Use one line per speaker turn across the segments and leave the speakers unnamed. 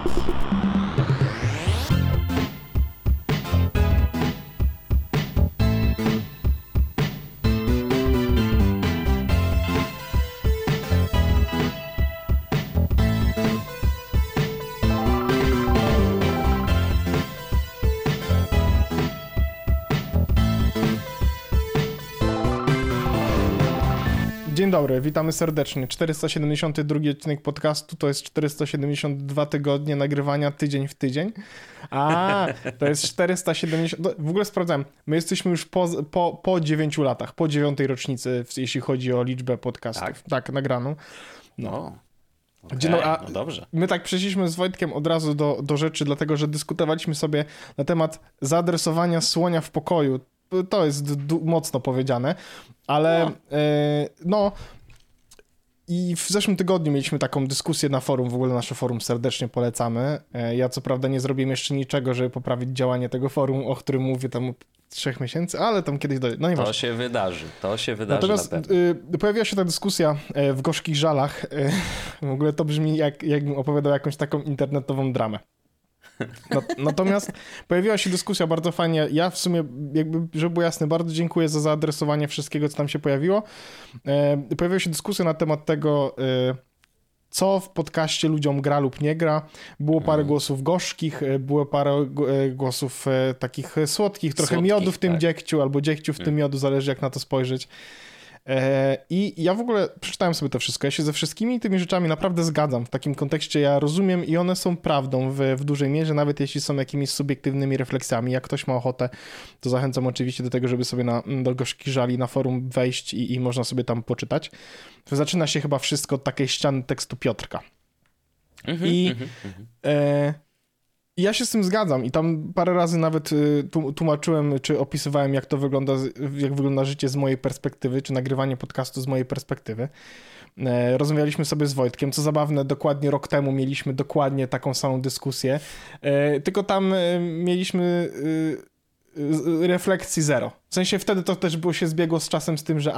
Dzień dobry, witamy serdecznie. 472 odcinek podcastu to jest 472 tygodnie nagrywania tydzień w tydzień. A, to jest 470... W ogóle sprawdzałem, my jesteśmy już po 9 latach, po 9 rocznicy, jeśli chodzi o liczbę podcastów. Tak nagraną.
No.
Okay,
no dobrze.
My tak przeszliśmy z Wojtkiem od razu do rzeczy, dlatego że dyskutowaliśmy sobie na temat zaadresowania słonia w pokoju. To jest mocno powiedziane, ale i w zeszłym tygodniu mieliśmy taką dyskusję na forum, w ogóle nasze forum serdecznie polecamy. Ja co prawda nie zrobiłem jeszcze niczego, żeby poprawić działanie tego forum, o którym mówię tam 3 miesięcy, ale tam kiedyś dojdzie. No
to się wydarzy
Natomiast
na pewno.
Pojawiła się ta dyskusja w gorzkich żalach. W ogóle to brzmi jakbym opowiadał jakąś taką internetową dramę. Natomiast pojawiła się dyskusja bardzo fajnie. Ja w sumie, jakby, żeby było jasne, bardzo dziękuję za zaadresowanie wszystkiego, co tam się pojawiło. Pojawiła się dyskusja na temat tego, co w podcaście ludziom gra lub nie gra. Było parę głosów gorzkich, było parę głosów takich słodkich, trochę miodu w tym dziegciu, albo dziegciu w tym miodu, zależy jak na to spojrzeć. I ja w ogóle przeczytałem sobie to wszystko. Ja się ze wszystkimi tymi rzeczami naprawdę zgadzam w takim kontekście. Ja rozumiem i one są prawdą w dużej mierze, nawet jeśli są jakimiś subiektywnymi refleksjami. Jak ktoś ma ochotę, to zachęcam oczywiście do tego, żeby sobie do gorzkich żali na forum wejść i można sobie tam poczytać. Zaczyna się chyba wszystko od takiej ściany tekstu Piotrka. Ja się z tym zgadzam i tam parę razy nawet tłumaczyłem, czy opisywałem, jak wygląda życie z mojej perspektywy, czy nagrywanie podcastu z mojej perspektywy. Rozmawialiśmy sobie z Wojtkiem, co zabawne, dokładnie rok temu mieliśmy dokładnie taką samą dyskusję, tylko tam mieliśmy refleksji zero. W sensie wtedy to też się zbiegło z czasem z tym, że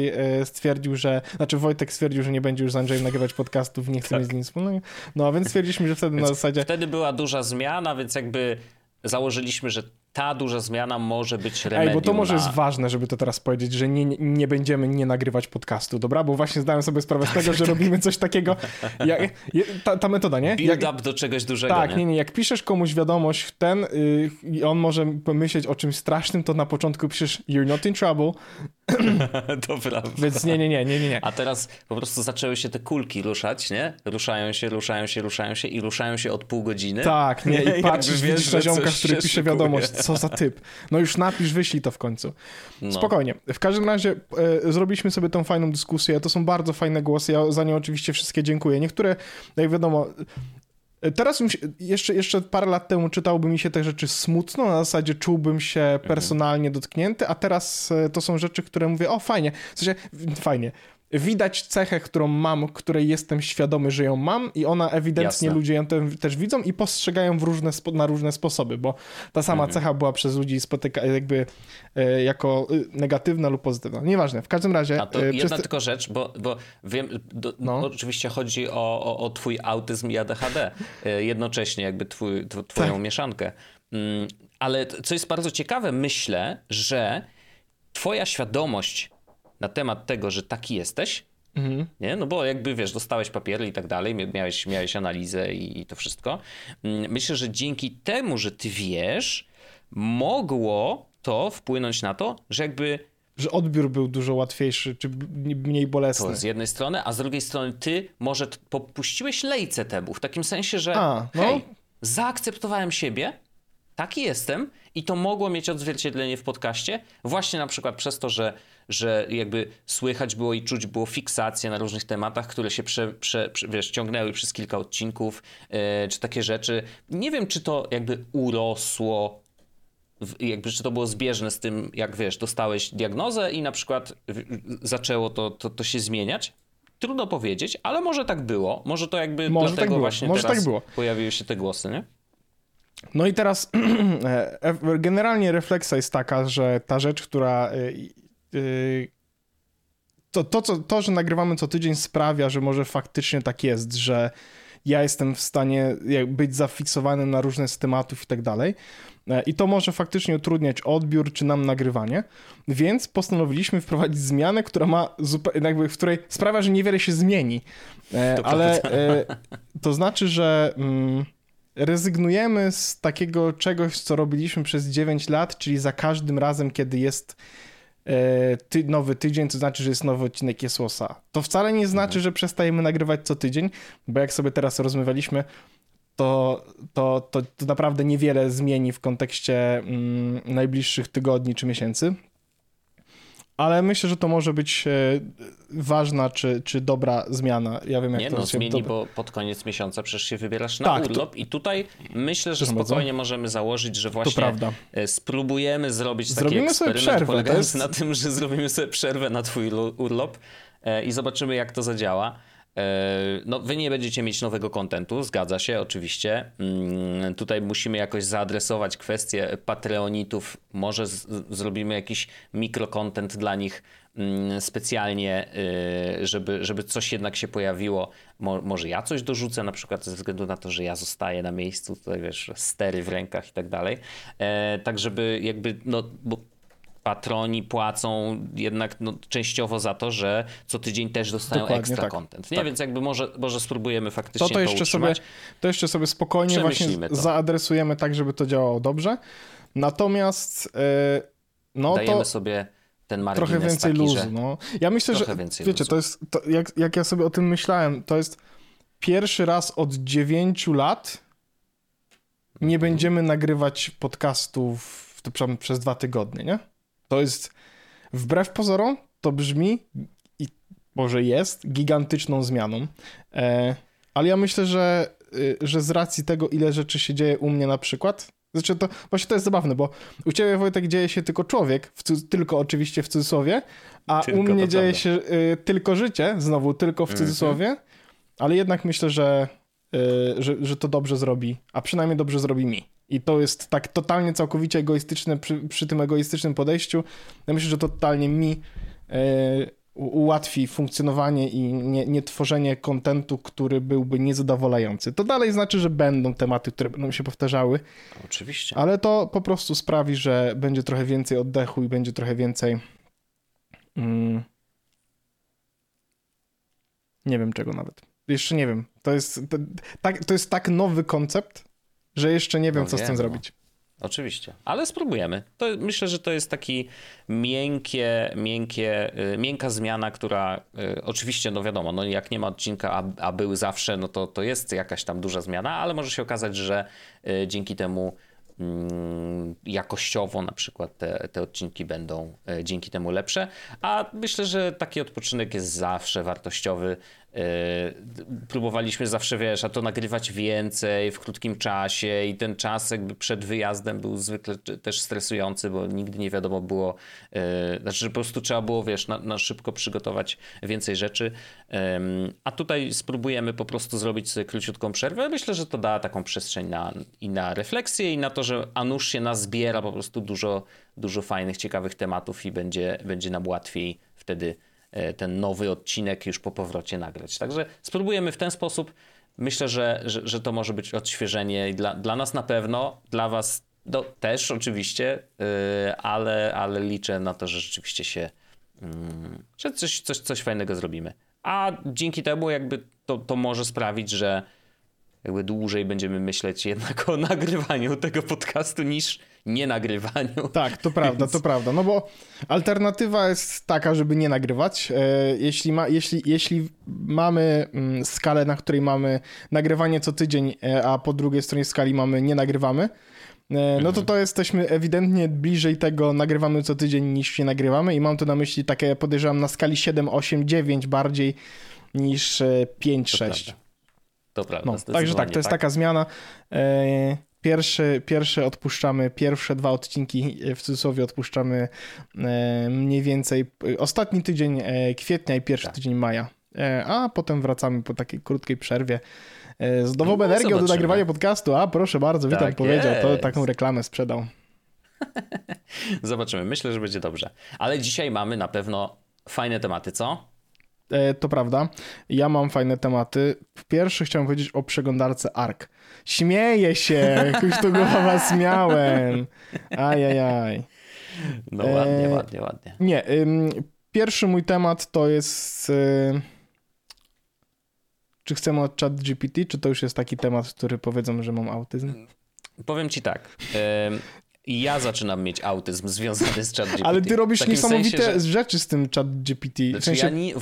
Wojtek stwierdził, że nie będzie już z Andrzejem nagrywać podcastów, nie chce mieć z nim wspólnego. No a więc stwierdziliśmy, że wtedy na zasadzie...
Wtedy była duża zmiana, więc jakby założyliśmy, że ta duża zmiana może być remedium.
Bo to może jest ważne, żeby to teraz powiedzieć, że nie będziemy nie nagrywać podcastu, dobra? Bo właśnie zdałem sobie sprawę z tego, że robimy coś takiego. Ta metoda, nie?
Build up do czegoś dużego,
tak, nie? Jak piszesz komuś wiadomość i on może pomyśleć o czymś strasznym, to na początku piszesz you're not in trouble.
To prawda.
Więc nie.
A teraz po prostu zaczęły się te kulki ruszać, nie? Ruszają się i ruszają się od pół godziny.
Tak, nie? I patrzysz, widzisz na ziomka, który pisze wiadomość, co za typ. No już napisz, wyślij to w końcu. No. Spokojnie. W każdym razie zrobiliśmy sobie tą fajną dyskusję. To są bardzo fajne głosy. Ja za nie oczywiście wszystkie dziękuję. Niektóre, jak wiadomo... Teraz jeszcze parę lat temu czytałby mi się te rzeczy smutno, na zasadzie czułbym się personalnie dotknięty, a teraz to są rzeczy, które mówię, o fajnie, w sensie fajnie. Widać cechę, którą mam, której jestem świadomy, że ją mam i ona ewidentnie ludzie ją też widzą i postrzegają na różne sposoby, bo ta sama cecha była przez ludzi jakby jako negatywna lub pozytywna. Nieważne, w każdym razie...
A to jedna tylko rzecz, bo wiem, oczywiście chodzi o twój autyzm i ADHD, jednocześnie jakby twoją mieszankę. Ale co jest bardzo ciekawe, myślę, że twoja świadomość na temat tego, że taki jesteś, nie? No bo jakby wiesz, dostałeś papiery i tak dalej, miałeś analizę i to wszystko. Myślę, że dzięki temu, że ty wiesz, mogło to wpłynąć na to, że jakby...
Że odbiór był dużo łatwiejszy, czy mniej bolesny.
To z jednej strony, a z drugiej strony ty może popuściłeś lejce temu, w takim sensie, że zaakceptowałem siebie, taki jestem i to mogło mieć odzwierciedlenie w podcaście, właśnie na przykład przez to, że jakby słychać było i czuć było fiksację na różnych tematach, które się ciągnęły przez kilka odcinków, czy takie rzeczy. Nie wiem, czy to jakby urosło, jakby czy to było zbieżne z tym, jak wiesz, dostałeś diagnozę i na przykład zaczęło to się zmieniać. Trudno powiedzieć, ale może tak było. Może to jakby
może
dlatego
tak
właśnie
może
teraz
tak było.
Pojawiły się te głosy, nie?
No i teraz generalnie refleksja jest taka, że ta rzecz, która to, że nagrywamy co tydzień sprawia, że może faktycznie tak jest, że ja jestem w stanie być zafiksowany na różne z tematów i tak dalej. I to może faktycznie utrudniać odbiór czy nam nagrywanie, więc postanowiliśmy wprowadzić zmianę, która ma jakby, w której sprawia, że niewiele się zmieni. Ale to znaczy, że rezygnujemy z takiego czegoś, co robiliśmy przez 9 lat, czyli za każdym razem, kiedy jest nowy tydzień, to znaczy, że jest nowy odcinek Jesłosa. To wcale nie znaczy, że przestajemy nagrywać co tydzień, bo jak sobie teraz rozmawialiśmy, to naprawdę niewiele zmieni w kontekście najbliższych tygodni czy miesięcy. Ale myślę, że to może być ważna czy dobra zmiana. Ja wiem, jak to
zmieni, bo pod koniec miesiąca przecież się wybierasz na urlop i tutaj myślę, że spokojnie możemy założyć, że właśnie spróbujemy zrobić taki eksperyment polegający na tym, że zrobimy sobie przerwę na twój urlop i zobaczymy, jak to zadziała. No, wy nie będziecie mieć nowego kontentu, zgadza się, oczywiście. Tutaj musimy jakoś zaadresować kwestię patreonitów. Może zrobimy jakiś mikrokontent dla nich specjalnie, żeby coś jednak się pojawiło. Może ja coś dorzucę, na przykład ze względu na to, że ja zostaję na miejscu, tutaj wiesz, stery w rękach i tak dalej. Tak, żeby jakby, no, bo patroni płacą jednak częściowo za to, że co tydzień też dostają ekstra content. Nie? Tak. Więc jakby może spróbujemy faktycznie to utrzymać.
To jeszcze sobie spokojnie właśnie zaadresujemy tak, żeby to działało dobrze. Natomiast
dajemy sobie ten margines
trochę więcej
taki,
luzu.
Że
no. Ja myślę, że wiecie, to jest, jak ja sobie o tym myślałem, to jest pierwszy raz od 9 lat nie będziemy nagrywać podcastów przez 2 tygodnie, nie? To jest, wbrew pozorom, to brzmi i może jest gigantyczną zmianą, ale ja myślę, że z racji tego, ile rzeczy się dzieje u mnie na przykład, znaczy to właśnie to jest zabawne, bo u ciebie, Wojtek, dzieje się tylko człowiek, tylko oczywiście w cudzysłowie, a tylko, u mnie dzieje się tylko życie, znowu tylko w cudzysłowie, ale jednak myślę, że to dobrze zrobi, a przynajmniej dobrze zrobi mi. I to jest tak totalnie, całkowicie egoistyczne przy tym egoistycznym podejściu. Ja myślę, że to totalnie mi ułatwi funkcjonowanie i nie tworzenie kontentu, który byłby niezadowalający. To dalej znaczy, że będą tematy, które będą się powtarzały.
Oczywiście.
Ale to po prostu sprawi, że będzie trochę więcej oddechu i będzie trochę więcej nie wiem czego nawet. Jeszcze nie wiem. To jest tak nowy koncept, że jeszcze nie wiem, co z tym zrobić.
Oczywiście, ale spróbujemy. Myślę, że to jest taki miękka zmiana, która oczywiście, no wiadomo, no jak nie ma odcinka, a był zawsze, no to jest jakaś tam duża zmiana, ale może się okazać, że dzięki temu jakościowo na przykład te odcinki będą dzięki temu lepsze, a myślę, że taki odpoczynek jest zawsze wartościowy. Próbowaliśmy zawsze, wiesz, a to nagrywać więcej w krótkim czasie i ten czas jakby przed wyjazdem był zwykle też stresujący, bo nigdy nie wiadomo było, znaczy, że po prostu trzeba było, wiesz, na szybko przygotować więcej rzeczy, a tutaj spróbujemy po prostu zrobić sobie króciutką przerwę. Myślę, że to da taką przestrzeń na refleksję i na to, że a nuż się nazbiera po prostu dużo fajnych, ciekawych tematów i będzie nam łatwiej wtedy ten nowy odcinek już po powrocie nagrać. Także spróbujemy w ten sposób. Myślę, że to może być odświeżenie i dla nas na pewno, dla was też oczywiście, ale liczę na to, że rzeczywiście że coś fajnego zrobimy. A dzięki temu jakby to może sprawić, że jakby dłużej będziemy myśleć jednak o nagrywaniu tego podcastu niż nie nagrywaniu.
Tak, to prawda, no bo alternatywa jest taka, żeby nie nagrywać. Jeśli mamy skalę, na której mamy nagrywanie co tydzień, a po drugiej stronie skali mamy nie nagrywamy, no to jesteśmy ewidentnie bliżej tego nagrywamy co tydzień niż nie nagrywamy i mam tu na myśli takie, podejrzewam, na skali 7, 8, 9 bardziej niż 5, 6.
To prawda.
No, także tak, to jest taka zmiana. Pierwsze odpuszczamy, pierwsze 2 odcinki w cudzysłowie odpuszczamy mniej więcej ostatni tydzień kwietnia i pierwszy tydzień maja, a potem wracamy po takiej krótkiej przerwie z nową energią do nagrywania podcastu. A proszę bardzo, witam, tak powiedział, to taką reklamę sprzedał.
Zobaczymy, myślę, że będzie dobrze. Ale dzisiaj mamy na pewno fajne tematy, co?
to prawda. Ja mam fajne tematy. Pierwszy chciałem powiedzieć o przeglądarce ARC. Śmieję się, jakoś to głowa śmiałem. Ajajaj.
No ładnie.
Nie, pierwszy mój temat to jest... Czy chcemy od ChatGPT, czy to już jest taki temat, który powiedzą, że mam autyzm?
Powiem ci tak. Ja zaczynam mieć autyzm związany z ChatGPT.
Ale ty robisz niesamowite rzeczy z tym ChatGPT.
Znaczy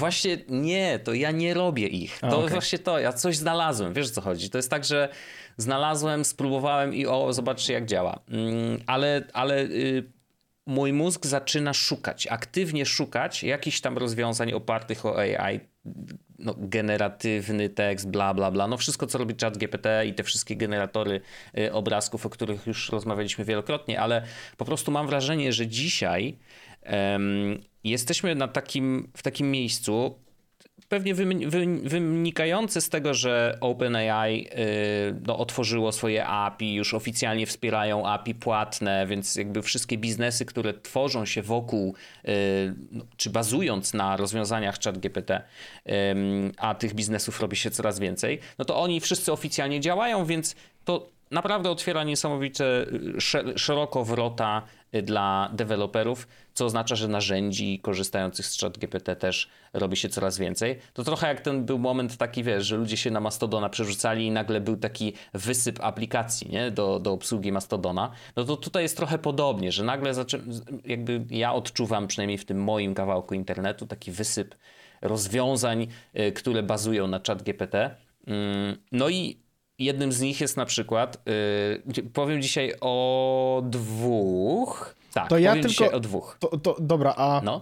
ja nie robię ich. Właśnie to, ja coś znalazłem, wiesz o co chodzi. To jest tak, że znalazłem, spróbowałem i zobaczcie jak działa. Ale mój mózg zaczyna aktywnie szukać jakichś tam rozwiązań opartych o AI, generatywny tekst, bla, bla, bla. Wszystko, co robi ChatGPT i te wszystkie generatory obrazków, o których już rozmawialiśmy wielokrotnie, ale po prostu mam wrażenie, że dzisiaj jesteśmy w takim miejscu, pewnie wynikające z tego, że OpenAI otworzyło swoje API, już oficjalnie wspierają API płatne, więc jakby wszystkie biznesy, które tworzą się wokół, czy bazując na rozwiązaniach ChatGPT, a tych biznesów robi się coraz więcej, to oni wszyscy oficjalnie działają, więc to naprawdę otwiera niesamowicie szeroko wrota dla deweloperów, co oznacza, że narzędzi korzystających z ChatGPT też robi się coraz więcej. To trochę jak ten był moment taki, wiesz, że ludzie się na Mastodona przerzucali i nagle był taki wysyp aplikacji, nie? Do obsługi Mastodona. To tutaj jest trochę podobnie, że nagle jakby ja odczuwam, przynajmniej w tym moim kawałku internetu, taki wysyp rozwiązań, które bazują na ChatGPT. I jednym z nich jest na przykład, powiem dzisiaj o 2. Tak,
to ja
powiem
tylko,
dzisiaj o 2.
Dobra,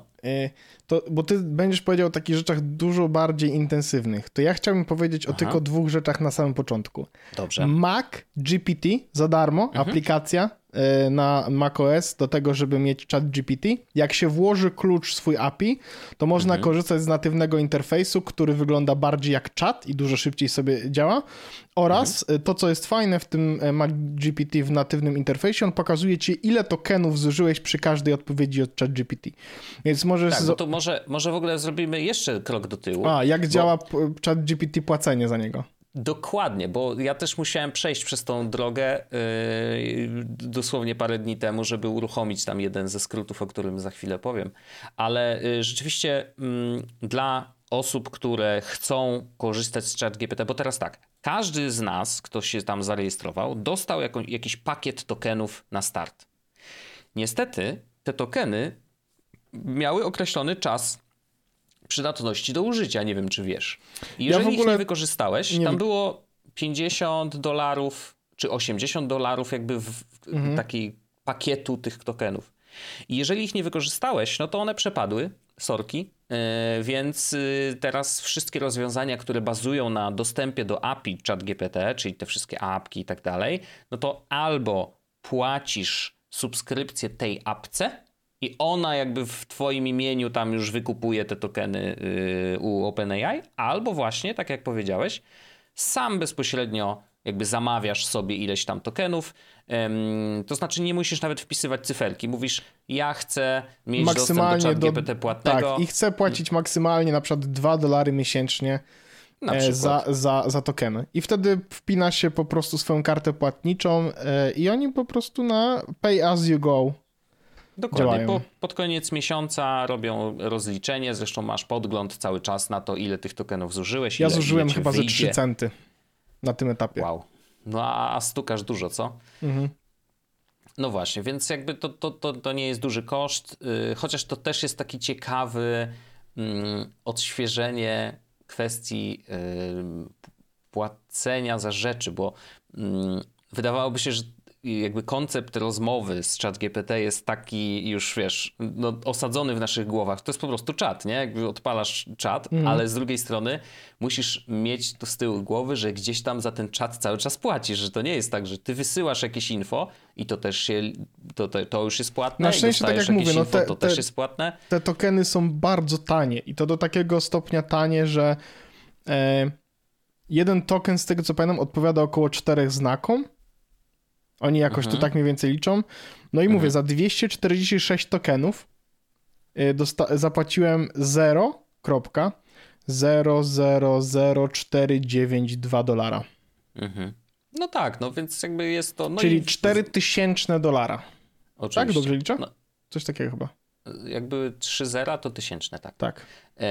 bo ty będziesz powiedział o takich rzeczach dużo bardziej intensywnych. To ja chciałbym powiedzieć o tylko 2 rzeczach na samym początku.
Dobrze.
Mac GPT za darmo, aplikacja na macOS do tego, żeby mieć ChatGPT. Jak się włoży klucz swój API, to można korzystać z natywnego interfejsu, który wygląda bardziej jak czat i dużo szybciej sobie działa. Oraz to, co jest fajne w tym Mac GPT w natywnym interfejsie, on pokazuje ci, ile tokenów zużyłeś przy każdej odpowiedzi od ChatGPT. Więc możesz...
Tak, to może w ogóle zrobimy jeszcze krok do tyłu.
Jak działa ChatGPT płacenie za niego?
Dokładnie, bo ja też musiałem przejść przez tą drogę dosłownie parę dni temu, żeby uruchomić tam jeden ze skrótów, o którym za chwilę powiem. Ale rzeczywiście dla osób, które chcą korzystać z ChatGPT, bo teraz tak, każdy z nas, kto się tam zarejestrował, dostał jakiś pakiet tokenów na start. Niestety te tokeny miały określony czas przydatności do użycia, nie wiem czy wiesz. I jeżeli ich nie wykorzystałeś, tam było $50 czy $80 jakby w takiej pakietu tych tokenów. I jeżeli ich nie wykorzystałeś, to one przepadły, sorki, więc teraz wszystkie rozwiązania, które bazują na dostępie do API ChatGPT, czyli te wszystkie apki i tak dalej, to albo płacisz subskrypcję tej apce, i ona jakby w twoim imieniu tam już wykupuje te tokeny u OpenAI, albo właśnie, tak jak powiedziałeś, sam bezpośrednio jakby zamawiasz sobie ileś tam tokenów, to znaczy nie musisz nawet wpisywać cyferki. Mówisz, ja chcę mieć dostęp do ChatGPT płatnego.
Tak, i chcę płacić maksymalnie na przykład $2 miesięcznie za tokeny. I wtedy wpina się po prostu swoją kartę płatniczą i oni po prostu na pay as you go
Dokładnie. Pod koniec miesiąca robią rozliczenie, zresztą masz podgląd cały czas na to, ile tych tokenów zużyłeś.
Ja zużyłem chyba ze 3 centy na tym etapie.
Wow. A stukasz dużo, co? No właśnie, więc jakby to nie jest duży koszt, chociaż to też jest taki ciekawy odświeżenie kwestii płacenia za rzeczy, bo wydawałoby się, że jakby koncept rozmowy z ChatGPT jest taki już, wiesz, osadzony w naszych głowach. To jest po prostu czat, nie? Jakby odpalasz czat, ale z drugiej strony musisz mieć to z tyłu głowy, że gdzieś tam za ten czat cały czas płacisz, że to nie jest tak, że ty wysyłasz jakieś info i to też się, to już jest płatne.
Na szczęście, tak jak mówię,
to też jest płatne.
Te tokeny są bardzo tanie i to do takiego stopnia tanie, że jeden token, z tego co pamiętam, odpowiada około 4 znakom. Oni jakoś to tak mniej więcej liczą. No i mówię, za 246 tokenów zapłaciłem 0,0 $0,00492 $.
No tak, no więc jakby jest to... No
czyli $4000.
Oczywiście.
Tak, dobrze liczę? No. Coś takiego chyba.
Jakby 3 zera to 1000, tak.
Tak.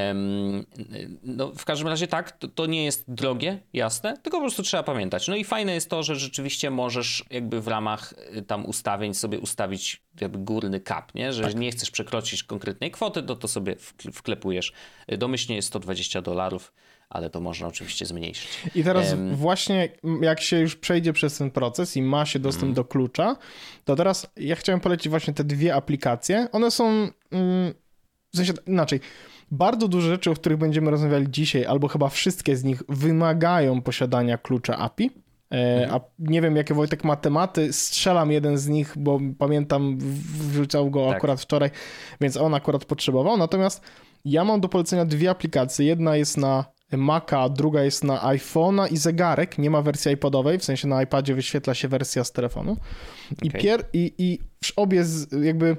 No w każdym razie tak, to nie jest drogie, jasne, tylko po prostu trzeba pamiętać. No i fajne jest to, że rzeczywiście możesz jakby w ramach tam ustawień sobie ustawić jakby górny cap, nie? Że nie chcesz przekroczyć konkretnej kwoty, to sobie wklepujesz. Domyślnie jest $120, ale to można oczywiście zmniejszyć.
I teraz właśnie jak się już przejdzie przez ten proces i ma się dostęp do klucza, to teraz ja chciałem polecić właśnie te dwie aplikacje. One są, w sensie inaczej, bardzo dużo rzeczy, o których będziemy rozmawiali dzisiaj, albo chyba wszystkie z nich wymagają posiadania klucza API. A nie wiem, jakie Wojtek ma tematy, strzelam jeden z nich, bo pamiętam, wrzucał go akurat wczoraj, więc on akurat potrzebował. Natomiast ja mam do polecenia dwie aplikacje. Jedna jest na Maca, a druga jest na iPhone'a i zegarek. Nie ma wersji iPodowej, w sensie na iPadzie wyświetla się wersja z telefonu. I obie jakby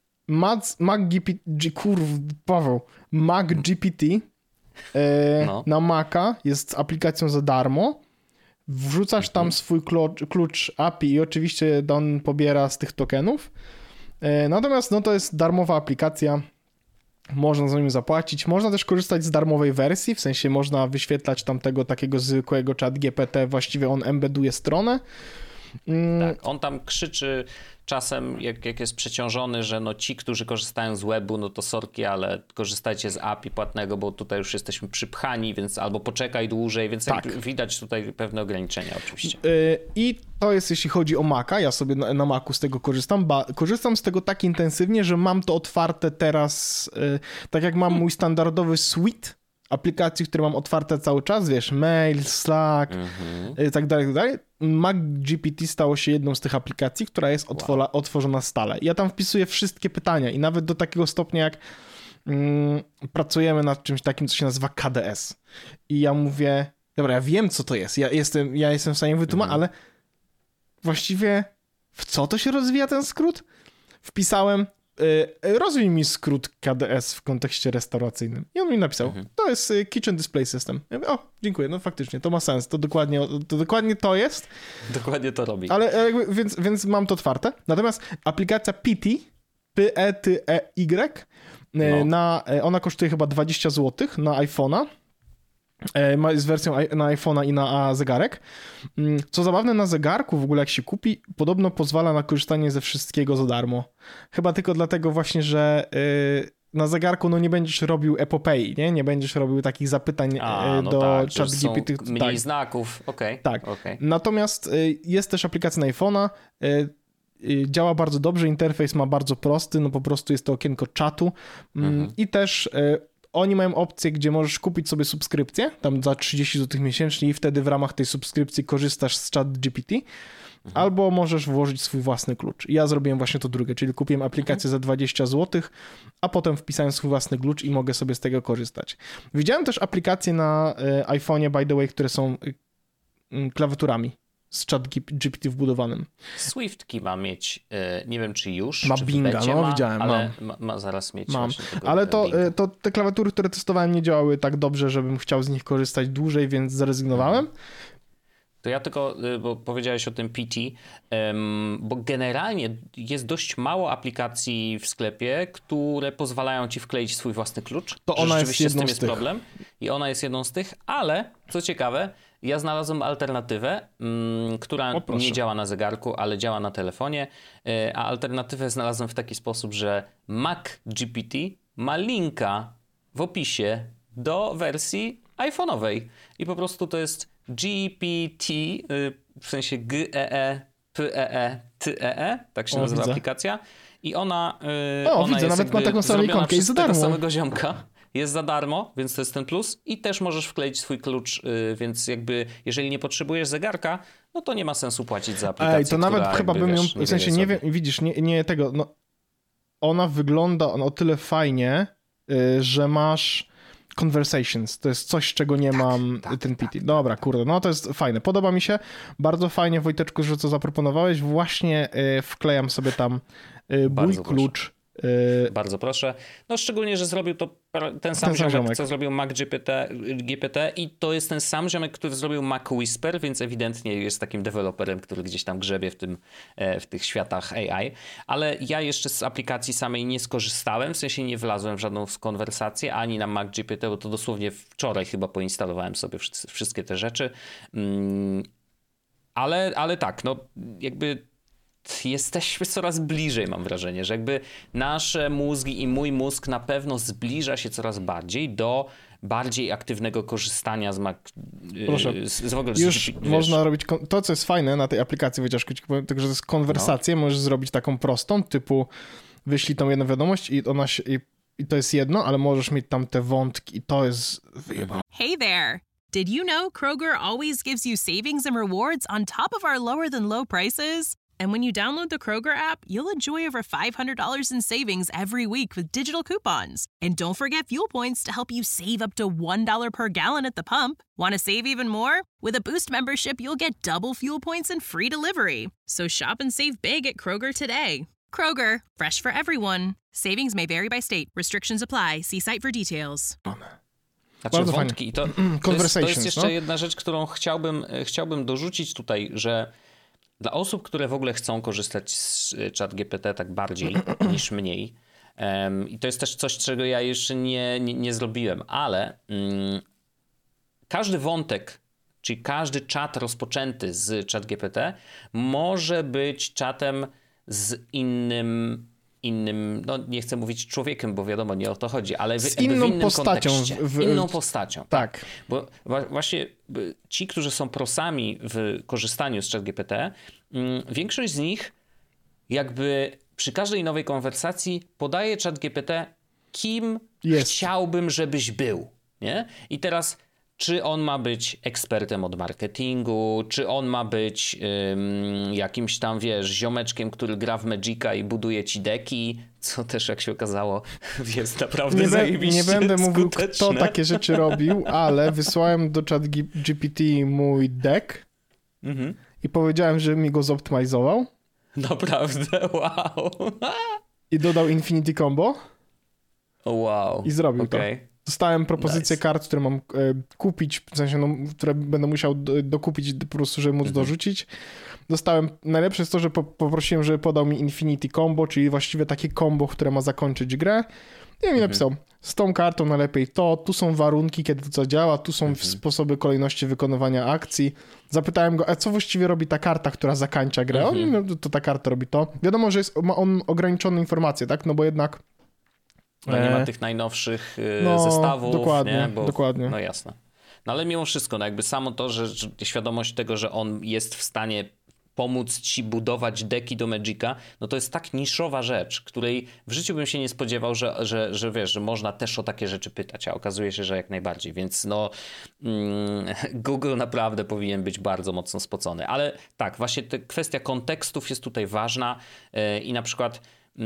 Mac GPT na Maca jest aplikacją za darmo. Wrzucasz tam swój klucz API i oczywiście on pobiera z tych tokenów. Natomiast no to jest darmowa aplikacja. Można za nim zapłacić. Można też korzystać z darmowej wersji, w sensie można wyświetlać tam tego takiego zwykłego ChatGPT, właściwie on embeduje stronę.
Tak, on tam krzyczy czasem, jak jest przeciążony, że no ci, którzy korzystają z webu, no to sorki, ale korzystajcie z API płatnego, bo tutaj już jesteśmy przypchani, więc albo poczekaj dłużej, więc widać tutaj pewne ograniczenia oczywiście.
I to jest jeśli chodzi o Maca, ja sobie na Macu z tego korzystam, korzystam z tego tak intensywnie, że mam to otwarte teraz, tak jak mam mój standardowy suite aplikacji, które mam otwarte cały czas, wiesz, mail, Slack, tak dalej, tak dalej. Mac GPT stało się jedną z tych aplikacji, która jest otworzona stale. Ja tam wpisuję wszystkie pytania i nawet do takiego stopnia, jak pracujemy nad czymś takim, co się nazywa KDS. I ja mówię, dobra, ja wiem, co to jest. Ja jestem w stanie wytłumaczyć, ale właściwie w co to się rozwija ten skrót? Wpisałem rozwij mi skrót KDS w kontekście restauracyjnym. I on mi napisał, to jest Kitchen Display System. Ja mówię, o, dziękuję, no faktycznie, to ma sens, to dokładnie to jest.
Dokładnie to robi.
Ale więc mam to otwarte. Natomiast aplikacja PT, P-E-T-E-Y, ona kosztuje chyba 20 zł na iPhone'a. Z wersją na iPhone'a i na zegarek. Co zabawne, na zegarku w ogóle jak się kupi, podobno pozwala na korzystanie ze wszystkiego za darmo. Chyba tylko dlatego właśnie, że na zegarku no nie będziesz robił epopei, nie będziesz robił takich zapytań do ChatGPT.
Mniej znaków, okej.
Tak. Natomiast jest też aplikacja na iPhone'a, działa bardzo dobrze, interfejs ma bardzo prosty, no po prostu jest to okienko czatu i też oni mają opcję, gdzie możesz kupić sobie subskrypcję, tam za 30 zł miesięcznie i wtedy w ramach tej subskrypcji korzystasz z ChatGPT, albo możesz włożyć swój własny klucz. Ja zrobiłem właśnie to drugie, czyli kupiłem aplikację za 20 zł, a potem wpisałem swój własny klucz i mogę sobie z tego korzystać. Widziałem też aplikacje na iPhone'ie, by the way, które są klawiaturami z ChatGPT wbudowanym.
Swiftki ma mieć, nie wiem czy już,
ma
czy
Binga,
widziałem, ale ma zaraz mieć właśnie tego
ale to te klawiatury, które testowałem, nie działały tak dobrze, żebym chciał z nich korzystać dłużej, więc zrezygnowałem.
To ja tylko, bo powiedziałeś o tym PT, bo generalnie jest dość mało aplikacji w sklepie, które pozwalają ci wkleić swój własny klucz.
To ona jest jedną
z tym jest problem i ona jest jedną z tych, ale co ciekawe, ja znalazłem alternatywę, która nie działa na zegarku, ale działa na telefonie, a alternatywę znalazłem w taki sposób, że Mac GPT ma linka w opisie do wersji iPhone'owej i po prostu to jest GPT, w sensie G-E-E-P-E-E-T-E-E, tak się nazywa aplikacja i ona
widzę,
jest
nawet ma taką samą ikonkę, jest za darmo.
samego ziomka. Jest za darmo, więc to jest ten plus i też możesz wkleić swój klucz, więc jakby jeżeli nie potrzebujesz zegarka, no to nie ma sensu płacić za aplikację,
to nawet chyba bym ją, w sensie nie wiem, widzisz, nie tego, no ona wygląda o tyle fajnie, że masz Conversations, to jest coś, czego nie mam ten PT. Dobra, kurde, no to jest fajne, podoba mi się, bardzo fajnie Wojteczku, że co zaproponowałeś, właśnie wklejam sobie tam mój klucz
Bardzo proszę. No szczególnie, że zrobił to ten sam ziomek, co zrobił GPT i to jest ten sam ziomek, który zrobił Mac Whisper, więc ewidentnie jest takim deweloperem, który gdzieś tam grzebie w tych światach AI. Ale ja jeszcze z aplikacji samej nie skorzystałem, w sensie nie wlazłem w żadną konwersację, ani na Mac GPT, bo to dosłownie wczoraj chyba poinstalowałem sobie wszystkie te rzeczy. Ale tak, no jakby jesteśmy coraz bliżej, mam wrażenie, że jakby nasze mózgi i mój mózg na pewno zbliża się coraz bardziej do bardziej aktywnego korzystania z Mac. Z w ogóle
już można robić to, co jest fajne na tej aplikacji Wyciążku, także to jest konwersację, możesz zrobić taką prostą, typu wyślij tą jedną wiadomość i ona się, i to jest jedno, ale możesz mieć tam te wątki i to jest wyjebane.
Hey there! Did you know Kroger always gives you savings and rewards on top of our lower than low prices? And when you download the Kroger app, you'll enjoy over $500 in savings every week with digital coupons. And don't forget fuel points to help you save up to $1 per gallon at the pump. Want to save even more? With a Boost membership, you'll get double fuel points and free delivery. So shop and save big at Kroger today. Kroger, fresh for everyone. Savings may vary by state. Restrictions apply. See site for details.
Znaczy wątki. To jest jeszcze jedna rzecz, którą chciałbym dorzucić tutaj, że dla osób, które w ogóle chcą korzystać z ChatGPT tak bardziej niż mniej, i to jest też coś, czego ja jeszcze nie zrobiłem, ale każdy wątek, czyli każdy czat rozpoczęty z ChatGPT może być czatem z innym, no nie chcę mówić człowiekiem, bo wiadomo, nie o to chodzi, ale
z inną
w innym
postacią.
Inną postacią.
Tak.
Bo właśnie ci, którzy są prosami w korzystaniu z ChatGPT, większość z nich jakby przy każdej nowej konwersacji podaje ChatGPT, kim chciałbym, żebyś był. Nie? I teraz czy on ma być ekspertem od marketingu, czy on ma być jakimś tam, wiesz, ziomeczkiem, który gra w Magica i buduje ci deki, co też, jak się okazało, jest naprawdę zajebiście
Nie będę mówił,
skuteczne.
kto takie rzeczy robił, ale wysłałem do ChatGPT mój deck i powiedziałem, że mi go zoptymalizował.
Naprawdę? Wow.
I dodał Infinity Combo.
Wow.
I zrobił to. Dostałem propozycję kart, które mam kupić, w sensie, no, które będę musiał dokupić po prostu, żeby móc dorzucić. Dostałem, najlepsze jest to, że poprosiłem, żeby podał mi Infinity Combo, czyli właściwie takie combo, które ma zakończyć grę. I mi napisał, z tą kartą najlepiej to, tu są warunki, kiedy to co działa, tu są sposoby kolejności wykonywania akcji. Zapytałem go, a co właściwie robi ta karta, która zakańcza grę? On, no, to ta karta robi to. Wiadomo, że ma on ograniczone informacje, tak? No bo jednak
no nie ma tych najnowszych zestawów,
dokładnie,
nie?
Dokładnie.
No jasne. No ale mimo wszystko, no jakby samo to, że świadomość tego, że on jest w stanie pomóc ci budować deki do Magica, no to jest tak niszowa rzecz, której w życiu bym się nie spodziewał, że wiesz, że można też o takie rzeczy pytać, a okazuje się, że jak najbardziej, więc no Google naprawdę powinien być bardzo mocno spocony, ale tak, właśnie kwestia kontekstów jest tutaj ważna i na przykład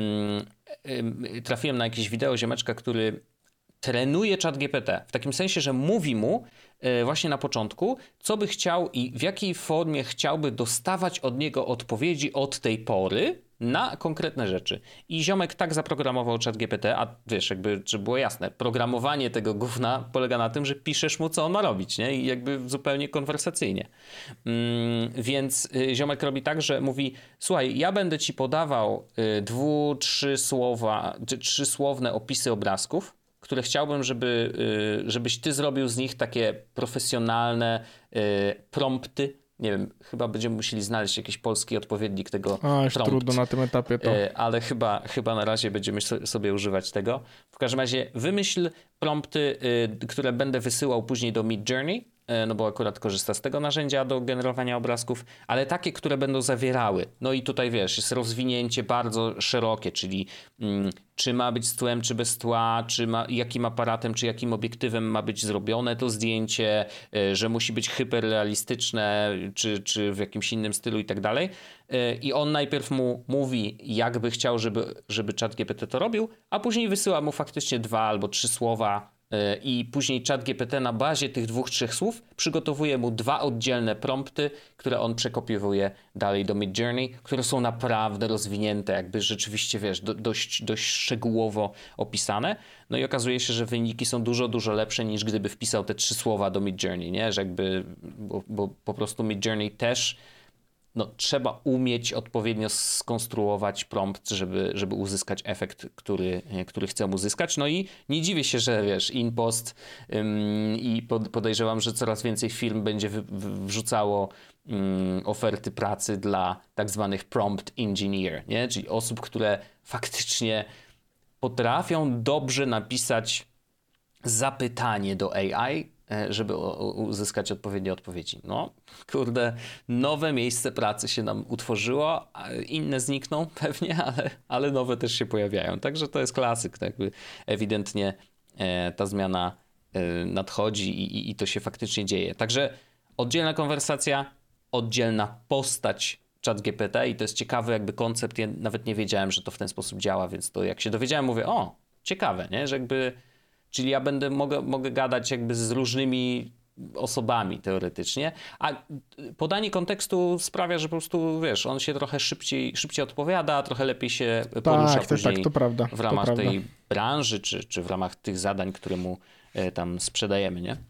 trafiłem na jakieś wideo ziomeczka, który trenuje ChatGPT, w takim sensie, że mówi mu właśnie na początku, co by chciał i w jakiej formie chciałby dostawać od niego odpowiedzi od tej pory na konkretne rzeczy. I ziomek tak zaprogramował ChatGPT, a wiesz, jakby, żeby było jasne, programowanie tego gówna polega na tym, że piszesz mu, co on ma robić, nie? I jakby zupełnie konwersacyjnie. Więc ziomek robi tak, że mówi, słuchaj, ja będę ci podawał 3-słowne opisy obrazków, które chciałbym, żebyś ty zrobił z nich takie profesjonalne prompty. Nie wiem, chyba będziemy musieli znaleźć jakiś polski odpowiednik tego
prompt. Trudno na tym etapie to.
Ale chyba na razie będziemy sobie używać tego. W każdym razie wymyśl prompty, które będę wysyłał później do Midjourney, no bo akurat korzysta z tego narzędzia do generowania obrazków, ale takie, które będą zawierały. No i tutaj wiesz, jest rozwinięcie bardzo szerokie, czyli czy ma być z tłem, czy bez tła, jakim aparatem, czy jakim obiektywem ma być zrobione to zdjęcie, że musi być hyperrealistyczne, czy w jakimś innym stylu i tak dalej. I on najpierw mu mówi, jakby chciał, żeby ChatGPT to robił, a później wysyła mu faktycznie 2 albo 3 słowa i później ChatGPT na bazie tych 2-3 słów przygotowuje mu 2 oddzielne prompty, które on przekopiowuje dalej do Midjourney, które są naprawdę rozwinięte, jakby rzeczywiście, wiesz, dość szczegółowo opisane. No i okazuje się, że wyniki są dużo lepsze niż gdyby wpisał te 3 słowa do Midjourney, nie? Że jakby, bo po prostu Midjourney też trzeba umieć odpowiednio skonstruować prompt, żeby uzyskać efekt, który chcę uzyskać. No i nie dziwię się, że wiesz, InPost i podejrzewam, że coraz więcej firm będzie wrzucało oferty pracy dla tak zwanych prompt engineer, nie? Czyli osób, które faktycznie potrafią dobrze napisać zapytanie do AI, żeby uzyskać odpowiednie odpowiedzi. No, kurde, nowe miejsce pracy się nam utworzyło, inne znikną pewnie, ale nowe też się pojawiają. Także to jest klasyk. Tak jakby ewidentnie ta zmiana nadchodzi i to się faktycznie dzieje. Także oddzielna konwersacja, oddzielna postać ChatGPT i to jest ciekawy jakby koncept. Ja nawet nie wiedziałem, że to w ten sposób działa, więc to jak się dowiedziałem, mówię, o, ciekawe, nie? Że jakby czyli ja mogę gadać jakby z różnymi osobami teoretycznie, a podanie kontekstu sprawia, że po prostu, wiesz, on się trochę szybciej odpowiada, trochę lepiej się porusza później
to prawda,
w ramach tej branży, czy w ramach tych zadań, które mu tam sprzedajemy, nie?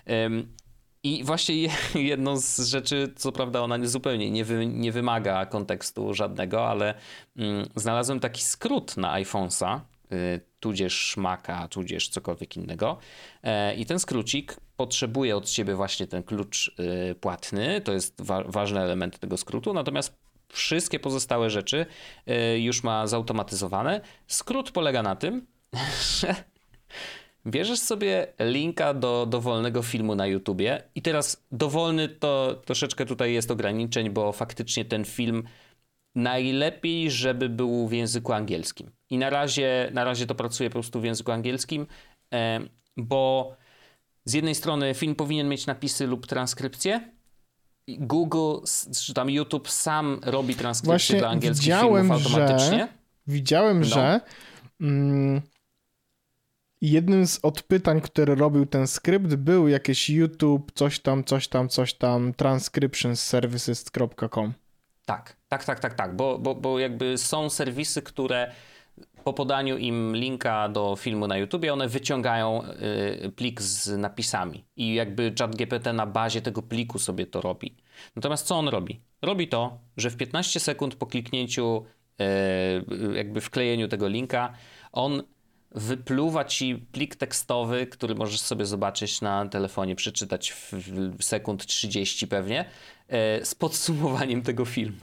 I właśnie jedną z rzeczy, co prawda ona zupełnie nie wymaga kontekstu żadnego, ale znalazłem taki skrót na iPhone'a, tudzież Maca, tudzież cokolwiek innego. I ten skrócik potrzebuje od ciebie właśnie ten klucz płatny. To jest ważny element tego skrótu. Natomiast wszystkie pozostałe rzeczy już ma zautomatyzowane. Skrót polega na tym, że bierzesz sobie linka do dowolnego filmu na YouTubie i teraz dowolny to troszeczkę tutaj jest ograniczeń, bo faktycznie ten film najlepiej, żeby był w języku angielskim. I na razie to pracuje po prostu w języku angielskim, bo z jednej strony film powinien mieć napisy lub transkrypcję. Google, czy tam YouTube sam robi transkrypcję dla angielskich filmów automatycznie.
Widziałem, że jednym z odpytań, które robił ten skrypt, był jakieś YouTube, coś tam, transcriptionservices.com.
Tak, bo jakby są serwisy, które po podaniu im linka do filmu na YouTubie, one wyciągają plik z napisami i jakby ChatGPT na bazie tego pliku sobie to robi. Natomiast co on robi? Robi to, że w 15 sekund po kliknięciu, jakby wklejeniu tego linka, on wypluwa ci plik tekstowy, który możesz sobie zobaczyć na telefonie, przeczytać w sekund 30 pewnie, z podsumowaniem tego filmu.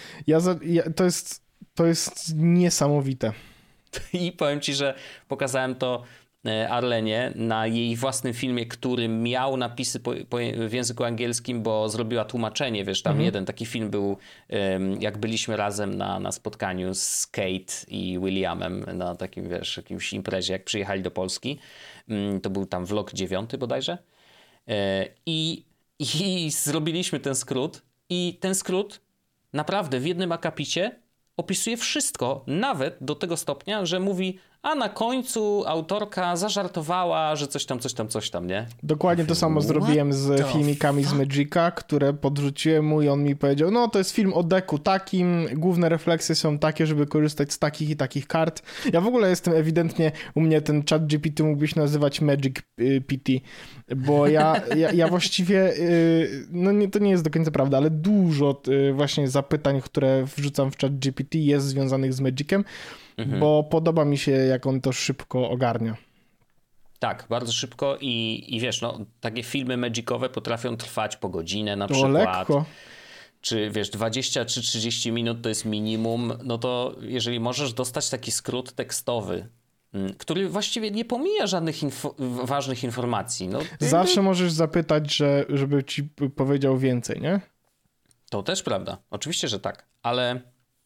To jest niesamowite.
I powiem ci, że pokazałem to Arlenie na jej własnym filmie, który miał napisy w języku angielskim, bo zrobiła tłumaczenie, wiesz, tam jeden taki film był, jak byliśmy razem na spotkaniu z Kate i Williamem na takim, wiesz, jakimś imprezie, jak przyjechali do Polski. To był tam vlog 9 bodajże. I zrobiliśmy ten skrót i ten skrót naprawdę w jednym akapicie opisuje wszystko, nawet do tego stopnia, że mówi, a na końcu autorka zażartowała, że coś tam, nie?
Dokładnie to samo zrobiłem z filmikami z Magica, które podrzuciłem mu i on mi powiedział, no to jest film o deku takim, główne refleksje są takie, żeby korzystać z takich i takich kart. Ja w ogóle jestem ewidentnie, u mnie ten ChatGPT mógłbyś nazywać Magic PT, bo ja właściwie, no nie, to nie jest do końca prawda, ale dużo właśnie zapytań, które wrzucam w ChatGPT jest związanych z Magicem, bo podoba mi się, jak on to szybko ogarnia.
Tak, bardzo szybko i wiesz, no takie filmy magicowe potrafią trwać po godzinę na przykład.
Lekko.
Czy wiesz, 20 czy 30 minut to jest minimum, no to jeżeli możesz dostać taki skrót tekstowy, który właściwie nie pomija żadnych ważnych informacji. No,
zawsze możesz zapytać, żeby ci powiedział więcej, nie?
To też prawda. Oczywiście, że tak, ale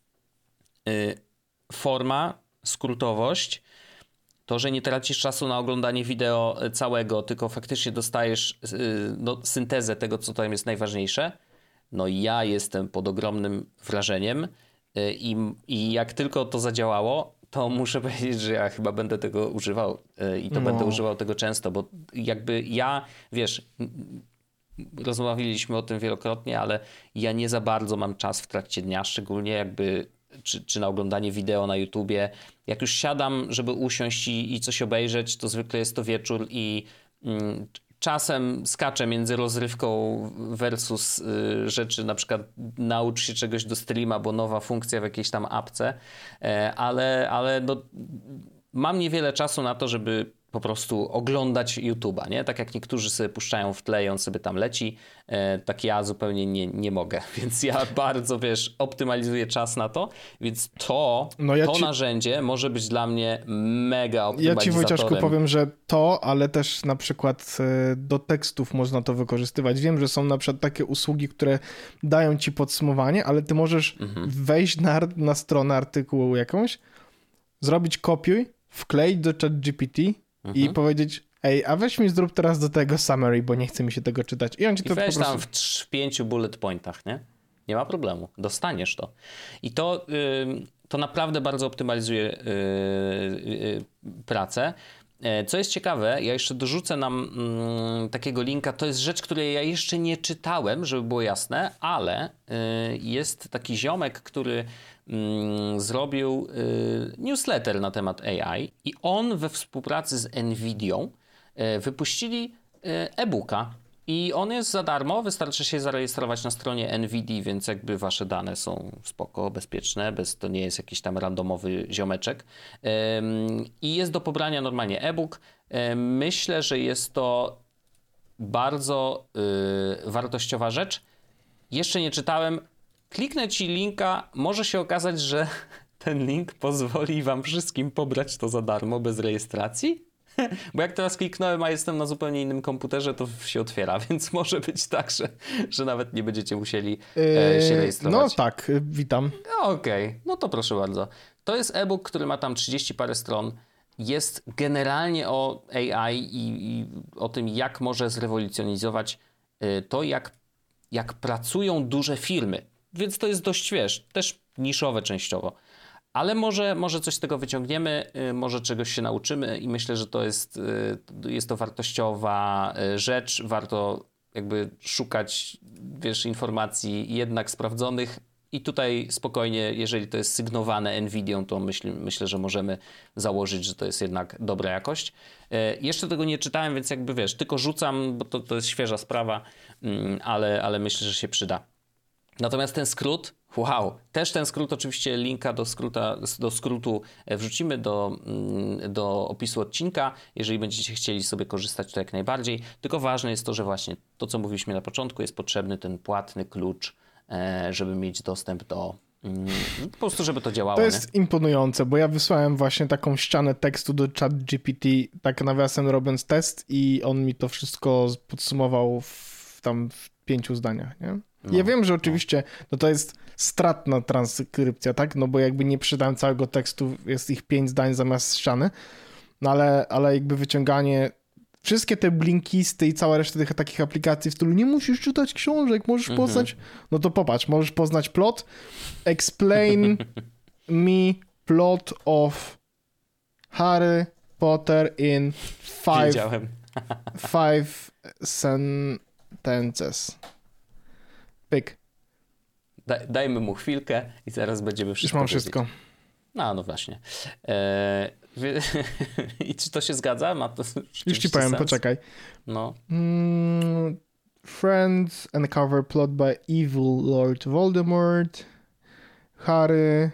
forma, skrótowość, to, że nie tracisz czasu na oglądanie wideo całego, tylko faktycznie dostajesz syntezę tego, co tam jest najważniejsze. No ja jestem pod ogromnym wrażeniem i jak tylko to zadziałało, to muszę powiedzieć, że ja chyba będę tego używał i to będę używał tego często, bo jakby ja, wiesz, rozmawialiśmy o tym wielokrotnie, ale ja nie za bardzo mam czas w trakcie dnia, szczególnie jakby czy na oglądanie wideo na YouTubie. Jak już siadam, żeby usiąść i coś obejrzeć, to zwykle jest to wieczór i czasem skaczę między rozrywką versus rzeczy, na przykład naucz się czegoś do streama, bo nowa funkcja w jakiejś tam apce, ale no, mam niewiele czasu na to, żeby po prostu oglądać YouTube'a, nie? Tak jak niektórzy sobie puszczają w tle i on sobie tam leci, tak ja zupełnie nie mogę, więc ja bardzo, wiesz, optymalizuję czas na to, więc to narzędzie może być dla mnie mega optymalizatorem.
Ja ci, Wojciaszku, powiem, że to, ale też na przykład do tekstów można to wykorzystywać. Wiem, że są na przykład takie usługi, które dają ci podsumowanie, ale ty możesz wejść na stronę artykułu jakąś, zrobić kopiuj, wkleić do ChatGPT i powiedzieć, ej, a weź mi zrób teraz do tego summary, bo nie chce mi się tego czytać. I on ci to
weź
po prostu...
tam w 5 bullet pointach, nie? Nie ma problemu. Dostaniesz to. I to naprawdę bardzo optymalizuje pracę. Co jest ciekawe, ja jeszcze dorzucę nam takiego linka, to jest rzecz, której ja jeszcze nie czytałem, żeby było jasne, ale jest taki ziomek, który zrobił newsletter na temat AI i on we współpracy z Nvidią wypuścili e-booka i on jest za darmo, wystarczy się zarejestrować na stronie Nvidii, więc jakby wasze dane są spoko, bezpieczne, to nie jest jakiś tam randomowy ziomeczek i jest do pobrania normalnie e-book. Myślę, że jest to bardzo wartościowa rzecz. Jeszcze nie czytałem. Kliknę ci linka, może się okazać, że ten link pozwoli wam wszystkim pobrać to za darmo, bez rejestracji. Bo jak teraz kliknąłem, a jestem na zupełnie innym komputerze, to się otwiera, więc może być tak, że nawet nie będziecie musieli się rejestrować.
No tak, witam.
Okej, no to proszę bardzo. To jest e-book, który ma tam 30 parę stron. Jest generalnie o AI i o tym, jak może zrewolucjonizować to, jak pracują duże firmy. Więc to jest dość, wiesz, też niszowe częściowo. Ale może coś z tego wyciągniemy, może czegoś się nauczymy i myślę, że to jest to wartościowa rzecz. Warto jakby szukać, wiesz, informacji jednak sprawdzonych i tutaj spokojnie, jeżeli to jest sygnowane Nvidią, to myślę, że możemy założyć, że to jest jednak dobra jakość. Jeszcze tego nie czytałem, więc jakby wiesz, tylko rzucam, bo to jest świeża sprawa, ale myślę, że się przyda. Natomiast ten skrót, wow, też ten skrót, oczywiście linka do skrótu wrzucimy do opisu odcinka, jeżeli będziecie chcieli sobie korzystać, to jak najbardziej. Tylko ważne jest to, że właśnie to, co mówiliśmy na początku, jest potrzebny ten płatny klucz, żeby mieć dostęp do, po prostu, żeby to działało.
To jest imponujące, bo ja wysłałem właśnie taką ścianę tekstu do ChatGPT, tak nawiasem robiąc test i on mi to wszystko podsumował w 5 zdaniach, nie? Ja wiem, że oczywiście to jest stratna transkrypcja, tak? No bo jakby nie przeczytałem całego tekstu, jest ich 5 zdań zamiast ściany, no ale jakby wyciąganie, wszystkie te blinkisty i cała reszta tych takich aplikacji w stylu nie musisz czytać książek, możesz poznać, no to popatrz, możesz poznać plot, explain me plot of Harry Potter in 5 sentences. Pyk.
Dajmy mu chwilkę i zaraz będziemy wszystko.
Już mam
wiedzieć.
wszystko.
No właśnie. I czy to się zgadza? Ma to
już ci powiem,
sens?
poczekaj.
No.
Friends uncover plot by evil Lord Voldemort. Harry.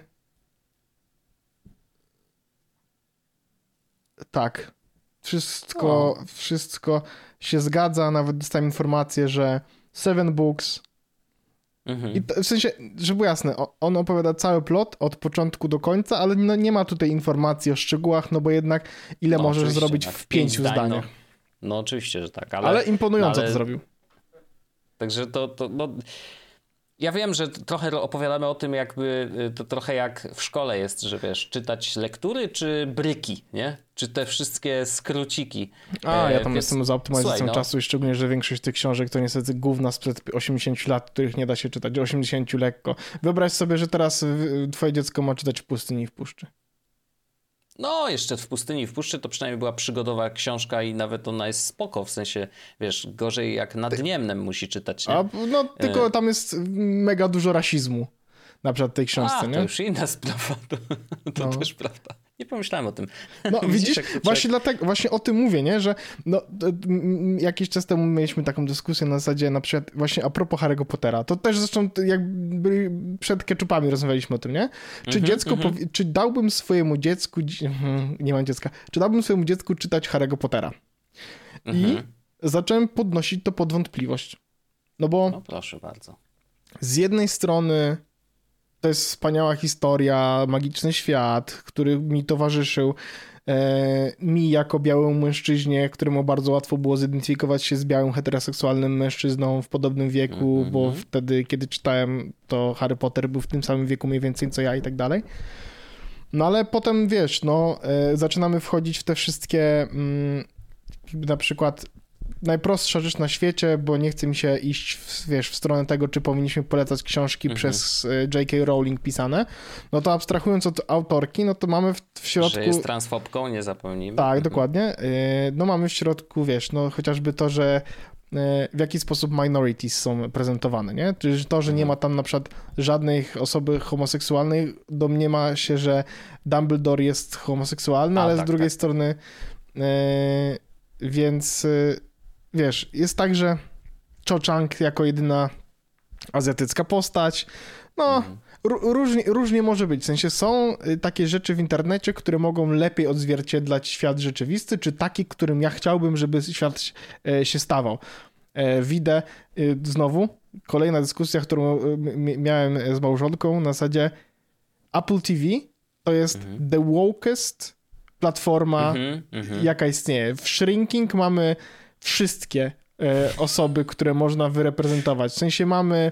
Tak. Wszystko się zgadza. Nawet dostałem informację, że 7 books. I w sensie, żeby było jasne, on opowiada cały plot od początku do końca, ale nie ma tutaj informacji o szczegółach, no bo jednak ile możesz zrobić tak, w 5 zdaniach.
No oczywiście, że tak.
Ale imponująco to zrobił.
Także to ja wiem, że trochę opowiadamy o tym, jakby to trochę jak w szkole jest, że wiesz, czytać lektury czy bryki, nie? Czy te wszystkie skróciki.
Ja tam jestem za optymalizacją czasu i szczególnie, że większość tych książek to niestety gówna sprzed 80 lat, których nie da się czytać, 80 lekko. Wyobraź sobie, że teraz twoje dziecko ma czytać w pustyni i w puszczy.
No, jeszcze w Pustyni i w Puszczy to przynajmniej była przygodowa książka i nawet ona jest spoko, w sensie, wiesz, gorzej jak nad Niemnem musi czytać, nie?
No, tylko tam jest mega dużo rasizmu. Na przykład w tej książce, nie?
To już inna sprawa, to też prawda. Nie pomyślałem o tym.
No widzisz, właśnie dlatego, właśnie o tym mówię, nie? Że no, jakiś czas temu mieliśmy taką dyskusję na zasadzie na przykład właśnie a propos Harry'ego Pottera. To też zresztą jakby przed ketchupami rozmawialiśmy o tym, nie? Czy czy dałbym swojemu dziecku, nie mam dziecka, czy dałbym swojemu dziecku czytać Harry'ego Pottera? I zacząłem podnosić to pod wątpliwość. No bo...
No proszę bardzo.
Z jednej strony to jest wspaniała historia, magiczny świat, który mi towarzyszył. Mi jako białemu mężczyźnie, któremu bardzo łatwo było zidentyfikować się z białym heteroseksualnym mężczyzną w podobnym wieku, bo wtedy, kiedy czytałem, to Harry Potter był w tym samym wieku mniej więcej co ja i tak dalej. No ale potem, wiesz, no zaczynamy wchodzić w te wszystkie na przykład najprostsza rzecz na świecie, bo nie chce mi się iść w stronę tego, czy powinniśmy polecać książki przez J.K. Rowling pisane, no to abstrahując od autorki, no to mamy w środku...
Że jest transfobką, nie zapomnijmy.
Tak, dokładnie. No mamy w środku, wiesz, no chociażby to, że w jaki sposób minorities są prezentowane, nie? Czyli to, że nie ma tam na przykład żadnej osoby homoseksualnej, domniema się, że Dumbledore jest homoseksualny, ale z drugiej strony więc wiesz, jest tak, że Cho Chang jako jedyna azjatycka postać, no różnie może być, w sensie są takie rzeczy w internecie, które mogą lepiej odzwierciedlać świat rzeczywisty, czy taki, którym ja chciałbym, żeby świat się stawał. Widzę znowu kolejna dyskusja, którą miałem z małżonką na zasadzie Apple TV to jest the wokest platforma, jaka istnieje. W Shrinking mamy wszystkie osoby, które można wyreprezentować. W sensie mamy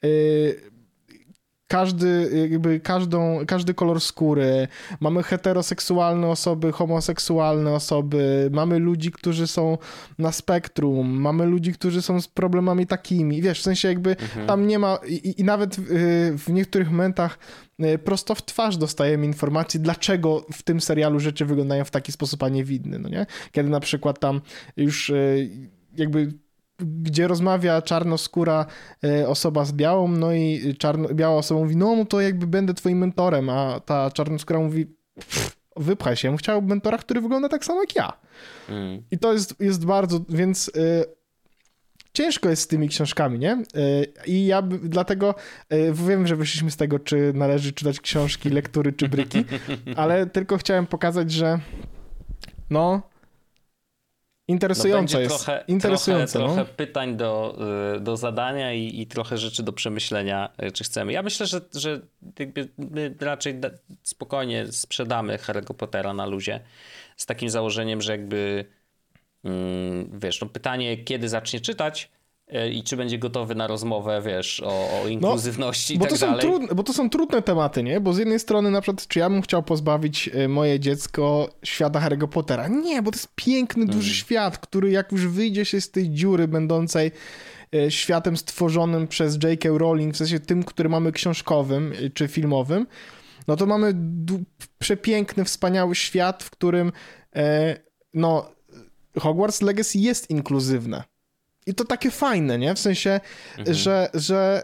każdy kolor skóry, mamy heteroseksualne osoby, homoseksualne osoby, mamy ludzi, którzy są na spektrum, mamy ludzi, którzy są z problemami takimi, wiesz, w sensie jakby tam nie ma i nawet w niektórych momentach prosto w twarz dostajemy informacji, dlaczego w tym serialu rzeczy wyglądają w taki sposób, a nie w inny, no nie? Kiedy na przykład tam już jakby gdzie rozmawia czarnoskóra osoba z białą, no i biała osoba mówi, no to jakby będę twoim mentorem, a ta czarnoskóra mówi, wypchaj się, chciał mentora, który wygląda tak samo jak ja. I to jest bardzo, więc ciężko jest z tymi książkami, nie? I ja dlatego wiem, że wyszliśmy z tego, czy należy czytać książki, lektury, czy bryki, ale tylko chciałem pokazać, że no interesujące jest.
Trochę pytań do zadania i trochę rzeczy do przemyślenia, czy chcemy. Ja myślę, że my raczej spokojnie sprzedamy Harry'ego Pottera na luzie z takim założeniem, że jakby wiesz, no pytanie, kiedy zacznie czytać i czy będzie gotowy na rozmowę, wiesz, o inkluzywności i tak dalej.
Bo to są trudne tematy, nie? Bo z jednej strony na przykład, czy ja bym chciał pozbawić moje dziecko świata Harry'ego Pottera? Nie, bo to jest piękny, duży świat, który jak już wyjdzie się z tej dziury będącej światem stworzonym przez J.K. Rowling, w sensie tym, który mamy książkowym czy filmowym, no to mamy przepiękny, wspaniały świat, w którym no Hogwarts Legacy jest inkluzywne. I to takie fajne, nie? W sensie, że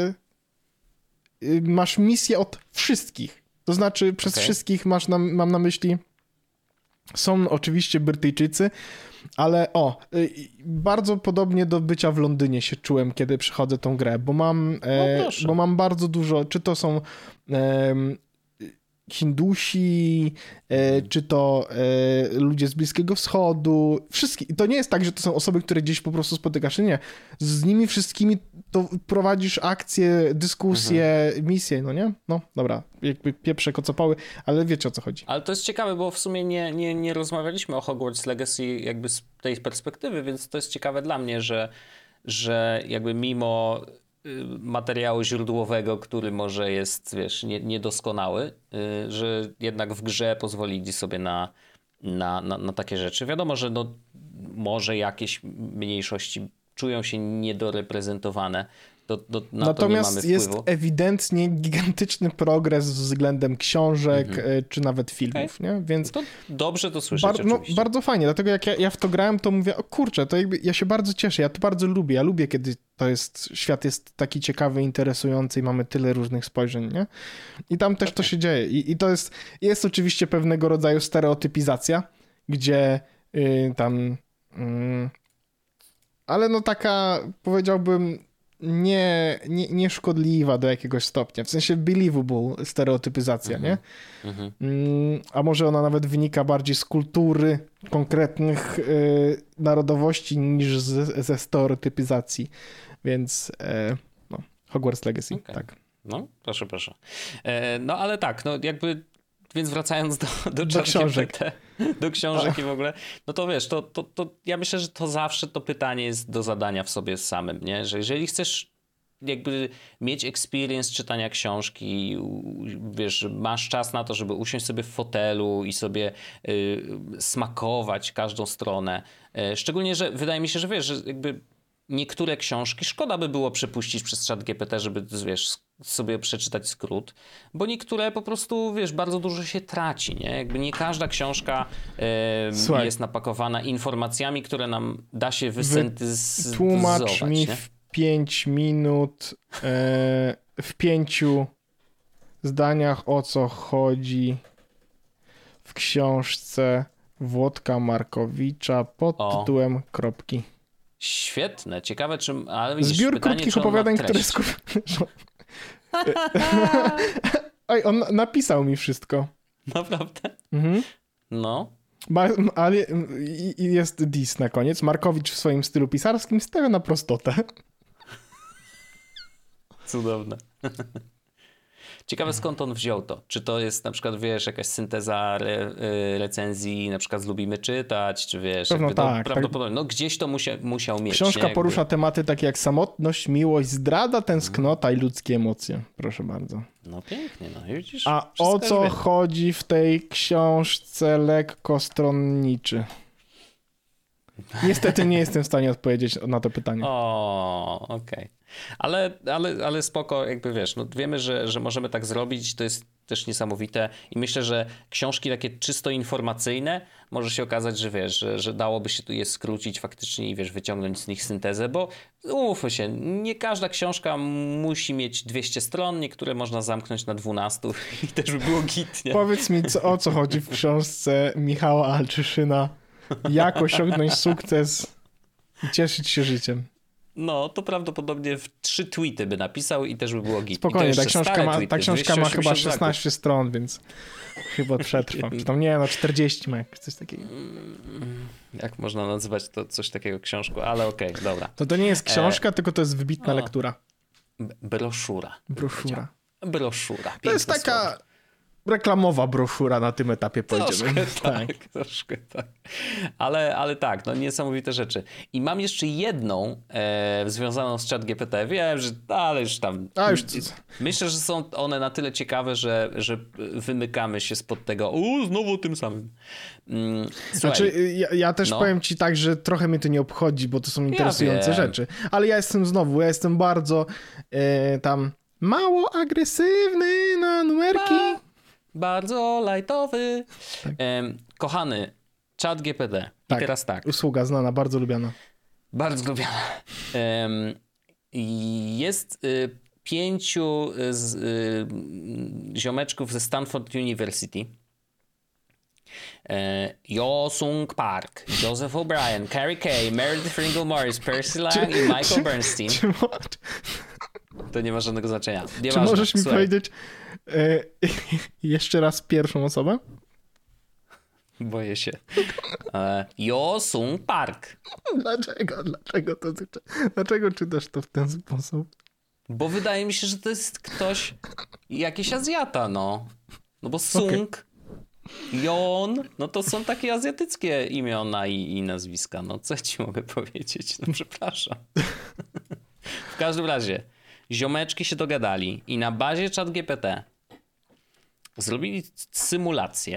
masz misję od wszystkich. To znaczy przez wszystkich mam na myśli, są oczywiście Brytyjczycy, ale bardzo podobnie do bycia w Londynie się czułem, kiedy przychodzę tą grę, bo mam bardzo dużo, czy to są Hindusi, czy to ludzie z Bliskiego Wschodu, wszystkie. I to nie jest tak, że to są osoby, które gdzieś po prostu spotykasz, nie. Z nimi wszystkimi to prowadzisz akcje, dyskusje, misje, no nie? No, dobra, jakby pieprzę kocopały, ale wiecie, o co chodzi.
Ale to jest ciekawe, bo w sumie nie rozmawialiśmy o Hogwarts Legacy jakby z tej perspektywy, więc to jest ciekawe dla mnie, że jakby mimo materiału źródłowego, który może jest, wiesz, niedoskonały, że jednak w grze pozwolili sobie na takie rzeczy. Wiadomo, że no, może jakieś mniejszości czują się niedoreprezentowane.
Natomiast jest ewidentnie gigantyczny progres względem książek czy nawet filmów, nie? Więc
to dobrze to słyszeć oczywiście.
Bardzo fajnie, dlatego jak ja w to grałem, to mówię, o kurczę, to jakby ja się bardzo cieszę, ja to bardzo lubię, ja lubię, kiedy świat jest taki ciekawy, interesujący i mamy tyle różnych spojrzeń, nie? I tam też to się dzieje i to jest oczywiście pewnego rodzaju stereotypizacja, gdzie ale no taka, powiedziałbym, nie szkodliwa do jakiegoś stopnia. W sensie believable stereotypizacja, nie? A może ona nawet wynika bardziej z kultury konkretnych narodowości niż ze stereotypizacji. Więc Hogwarts Legacy, tak.
No, proszę. No, ale tak, no jakby... Więc wracając do
książek.
Do książek i w ogóle, no to wiesz, to ja myślę, że to zawsze to pytanie jest do zadania w sobie samym, nie? Że jeżeli chcesz jakby mieć experience czytania książki, wiesz, masz czas na to, żeby usiąść sobie w fotelu i sobie smakować każdą stronę. Szczególnie, że wydaje mi się, że wiesz, że jakby niektóre książki szkoda by było przepuścić przez ChatGPT, żeby, wiesz, sobie przeczytać skrót, bo niektóre po prostu, wiesz, bardzo dużo się traci, nie? Jakby nie każda książka jest napakowana informacjami, które nam da się wysyntetyzować.
Tłumacz mi w 5 minut, w 5 zdaniach, o co chodzi w książce Włodka Markowicza pod tytułem Kropki.
Świetne, ciekawe czym... Ale widzisz,
zbiór
pytanie,
krótkich opowiadań, które Oj, on napisał mi wszystko.
Naprawdę? No.
Ale jest dis na koniec. Markowicz w swoim stylu pisarskim stawia na prostotę.
Cudowne. Ciekawe, skąd on wziął to. Czy to jest na przykład, wiesz, jakaś synteza recenzji, na przykład z Lubimy Czytać, czy wiesz,
pewno tak,
prawdopodobnie, no gdzieś to musiał mieć.
Książka porusza tematy takie jak samotność, miłość, zdrada, tęsknota i ludzkie emocje. Proszę bardzo.
No pięknie, no widzisz.
A o co chodzi w tej książce lekko stronniczy? Niestety nie jestem w stanie odpowiedzieć na to pytanie.
O, okej. Ale spoko, jakby wiesz, no wiemy, że możemy tak zrobić, to jest też niesamowite i myślę, że książki takie czysto informacyjne może się okazać, że wiesz, że dałoby się tu je skrócić faktycznie i wiesz, wyciągnąć z nich syntezę, bo umówmy się, nie każda książka musi mieć 200 stron, niektóre można zamknąć na 12 i też by było git, nie?
Powiedz mi, o co chodzi w książce Michała Alczyszyna, jak osiągnąć sukces i cieszyć się życiem.
No, to prawdopodobnie w 3 tweety by napisał i też by było git.
Spokojnie, ta książka ma chyba 16 stron, więc chyba przetrwa. Czy tam 40 ma coś takiego.
Jak można nazywać to coś takiego książką, ale okej, dobra.
To nie jest książka, tylko to jest wybitna lektura.
Broszura. Broszura.
To jest taka reklamowa broszura na tym etapie, powiedziałbym.
Troszkę tak. Ale tak, no niesamowite rzeczy. I mam jeszcze jedną związaną z ChatGPT. Wiem, że ale już tam... Myślę, że są one na tyle ciekawe, że wymykamy się spod tego. Znowu o tym samym.
Znaczy, ja też powiem ci tak, że trochę mnie to nie obchodzi, bo to są interesujące rzeczy. Ale ja jestem bardzo tam mało agresywny na numerki.
Bardzo lajtowy. Tak. Kochany, ChatGPT. I teraz tak.
Usługa znana, bardzo lubiana.
Bardzo lubiana. Jest 5 ziomeczków ze Stanford University. Yo Sung Park, Joseph O'Brien, Carrie Kay, Meredith Ringle Morris, Percy Lang i Michael Bernstein. To nie ma żadnego znaczenia.
Czy możesz mi powiedzieć jeszcze raz pierwszą osobę?
Boję się. Yo Sung Park.
Dlaczego czytasz to w ten sposób?
Bo wydaje mi się, że to jest ktoś, jakiś Azjata, no. No bo Sung, Jon, no to są takie azjatyckie imiona i nazwiska. No co ci mogę powiedzieć? No przepraszam. W każdym razie, ziomeczki się dogadali i na bazie ChatGPT zrobili symulację.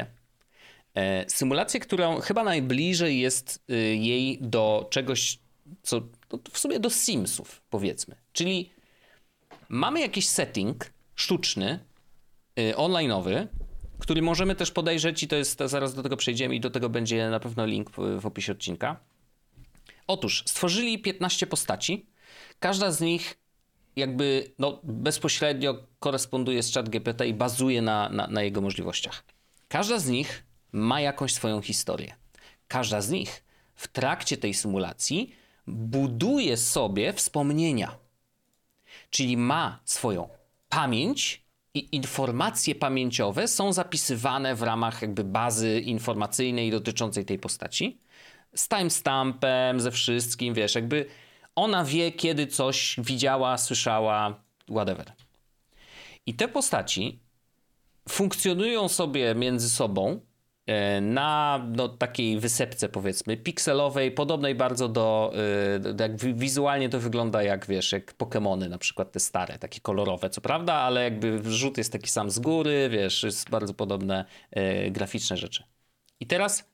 Symulację, którą chyba najbliżej jest jej do czegoś, co w sumie do Simsów, powiedzmy. Czyli mamy jakiś setting sztuczny, online'owy, który możemy też podejrzeć i zaraz do tego przejdziemy i do tego będzie na pewno link w opisie odcinka. Otóż stworzyli 15 postaci. Każda z nich jakby bezpośrednio koresponduje z ChatGPT i bazuje na jego możliwościach. Każda z nich ma jakąś swoją historię. Każda z nich w trakcie tej symulacji buduje sobie wspomnienia. Czyli ma swoją pamięć i informacje pamięciowe są zapisywane w ramach jakby bazy informacyjnej dotyczącej tej postaci. Z timestampem, ze wszystkim, wiesz, jakby ona wie, kiedy coś widziała, słyszała, whatever. I te postaci funkcjonują sobie między sobą na takiej wysepce, powiedzmy, pikselowej, podobnej bardzo do jak wizualnie to wygląda jak, wiesz, jak Pokemony na przykład, te stare, takie kolorowe, co prawda, ale jakby rzut jest taki sam z góry, wiesz, jest bardzo podobne graficzne rzeczy. I teraz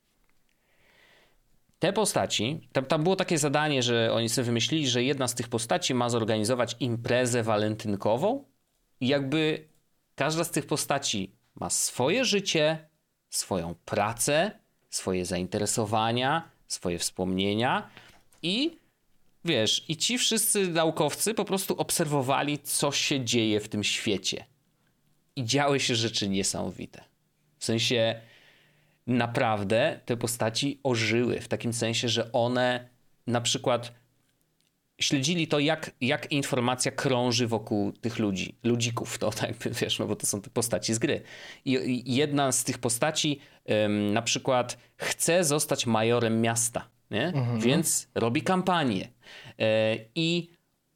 te postaci, tam było takie zadanie, że oni sobie wymyślili, że jedna z tych postaci ma zorganizować imprezę walentynkową i jakby każda z tych postaci ma swoje życie, swoją pracę, swoje zainteresowania, swoje wspomnienia i wiesz, i ci wszyscy naukowcy po prostu obserwowali, co się dzieje w tym świecie. I działy się rzeczy niesamowite. W sensie naprawdę te postaci ożyły, w takim sensie, że one na przykład śledzili to, jak informacja krąży wokół tych ludzików, to tak, wiesz, no bo to są te postaci z gry. I jedna z tych postaci na przykład chce zostać majorem miasta, nie? Więc robi kampanię. I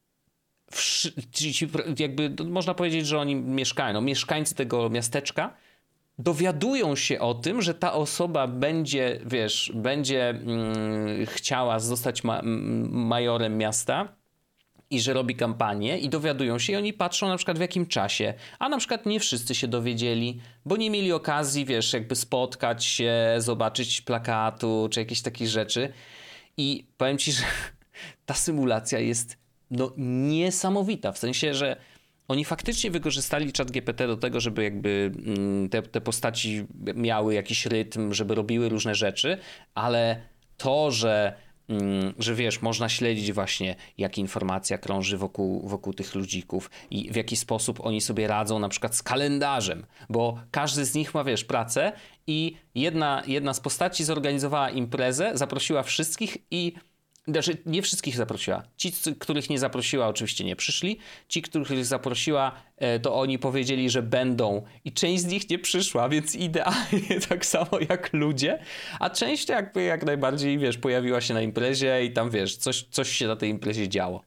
jakby można powiedzieć, że oni mieszkają, mieszkańcy tego miasteczka dowiadują się o tym, że ta osoba będzie, wiesz, chciała zostać majorem miasta i że robi kampanię i dowiadują się i oni patrzą na przykład w jakim czasie, a na przykład nie wszyscy się dowiedzieli, bo nie mieli okazji, wiesz, jakby spotkać się, zobaczyć plakatu czy jakieś takie rzeczy i powiem ci, że ta symulacja jest niesamowita, w sensie, że oni faktycznie wykorzystali ChatGPT do tego, żeby jakby te postaci miały jakiś rytm, żeby robiły różne rzeczy, ale to, że wiesz, można śledzić właśnie, jak informacja krąży wokół tych ludzików i w jaki sposób oni sobie radzą na przykład z kalendarzem, bo każdy z nich ma, wiesz, pracę i jedna z postaci zorganizowała imprezę, zaprosiła wszystkich i znaczy, nie wszystkich zaprosiła. Ci, których nie zaprosiła, oczywiście nie przyszli. Ci, których zaprosiła, to oni powiedzieli, że będą i część z nich nie przyszła, więc idealnie tak samo jak ludzie. A część jakby jak najbardziej, wiesz, pojawiła się na imprezie i tam, wiesz, coś się na tej imprezie działo.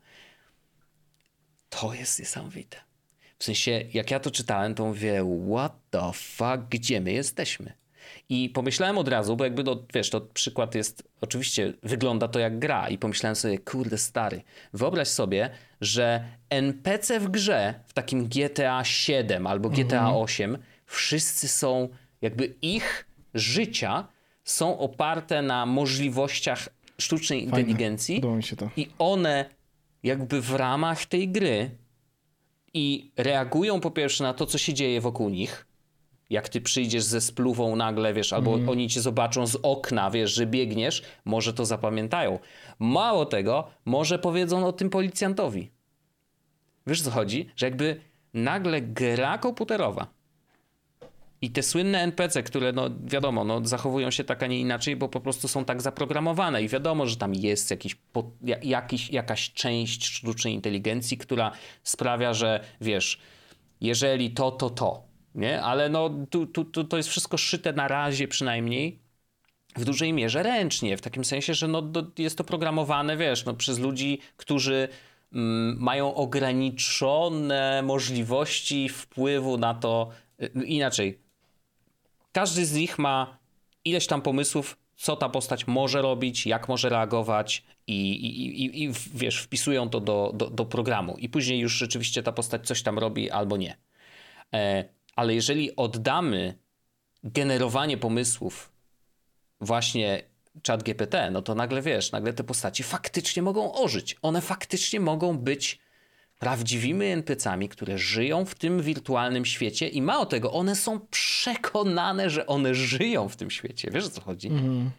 To jest niesamowite. W sensie, jak ja to czytałem, to mówię, what the fuck, gdzie my jesteśmy? I pomyślałem od razu, bo jakby, wiesz, to przykład jest, oczywiście wygląda to jak gra i pomyślałem sobie, kurde stary, wyobraź sobie, że NPC w grze, w takim GTA 7 albo GTA 8, wszyscy są, jakby ich życia są oparte na możliwościach sztucznej inteligencji. Podoba mi się to. I one jakby w ramach tej gry i reagują po pierwsze na to, co się dzieje wokół nich. Jak ty przyjdziesz ze spluwą nagle, wiesz, albo oni cię zobaczą z okna, wiesz, że biegniesz, może to zapamiętają. Mało tego, może powiedzą o tym policjantowi. Wiesz, co chodzi? Że jakby nagle gra komputerowa i te słynne NPC, które, no wiadomo, no, zachowują się tak, a nie inaczej, bo po prostu są tak zaprogramowane i wiadomo, że tam jest jakaś część sztucznej inteligencji, która sprawia, że wiesz, jeżeli to, nie? Ale no to jest wszystko szyte na razie przynajmniej w dużej mierze ręcznie, w takim sensie, że no, jest to programowane, wiesz, no, przez ludzi, którzy mają ograniczone możliwości wpływu na to, inaczej. Każdy z nich ma ileś tam pomysłów, co ta postać może robić, jak może reagować i wiesz, wpisują to do programu i później już rzeczywiście ta postać coś tam robi albo nie. Ale jeżeli oddamy generowanie pomysłów właśnie ChatGPT, no to nagle wiesz, nagle te postaci faktycznie mogą ożyć. One faktycznie mogą być prawdziwymi NPC-ami, które żyją w tym wirtualnym świecie i mało tego, one są przekonane, że one żyją w tym świecie. Wiesz, o co chodzi?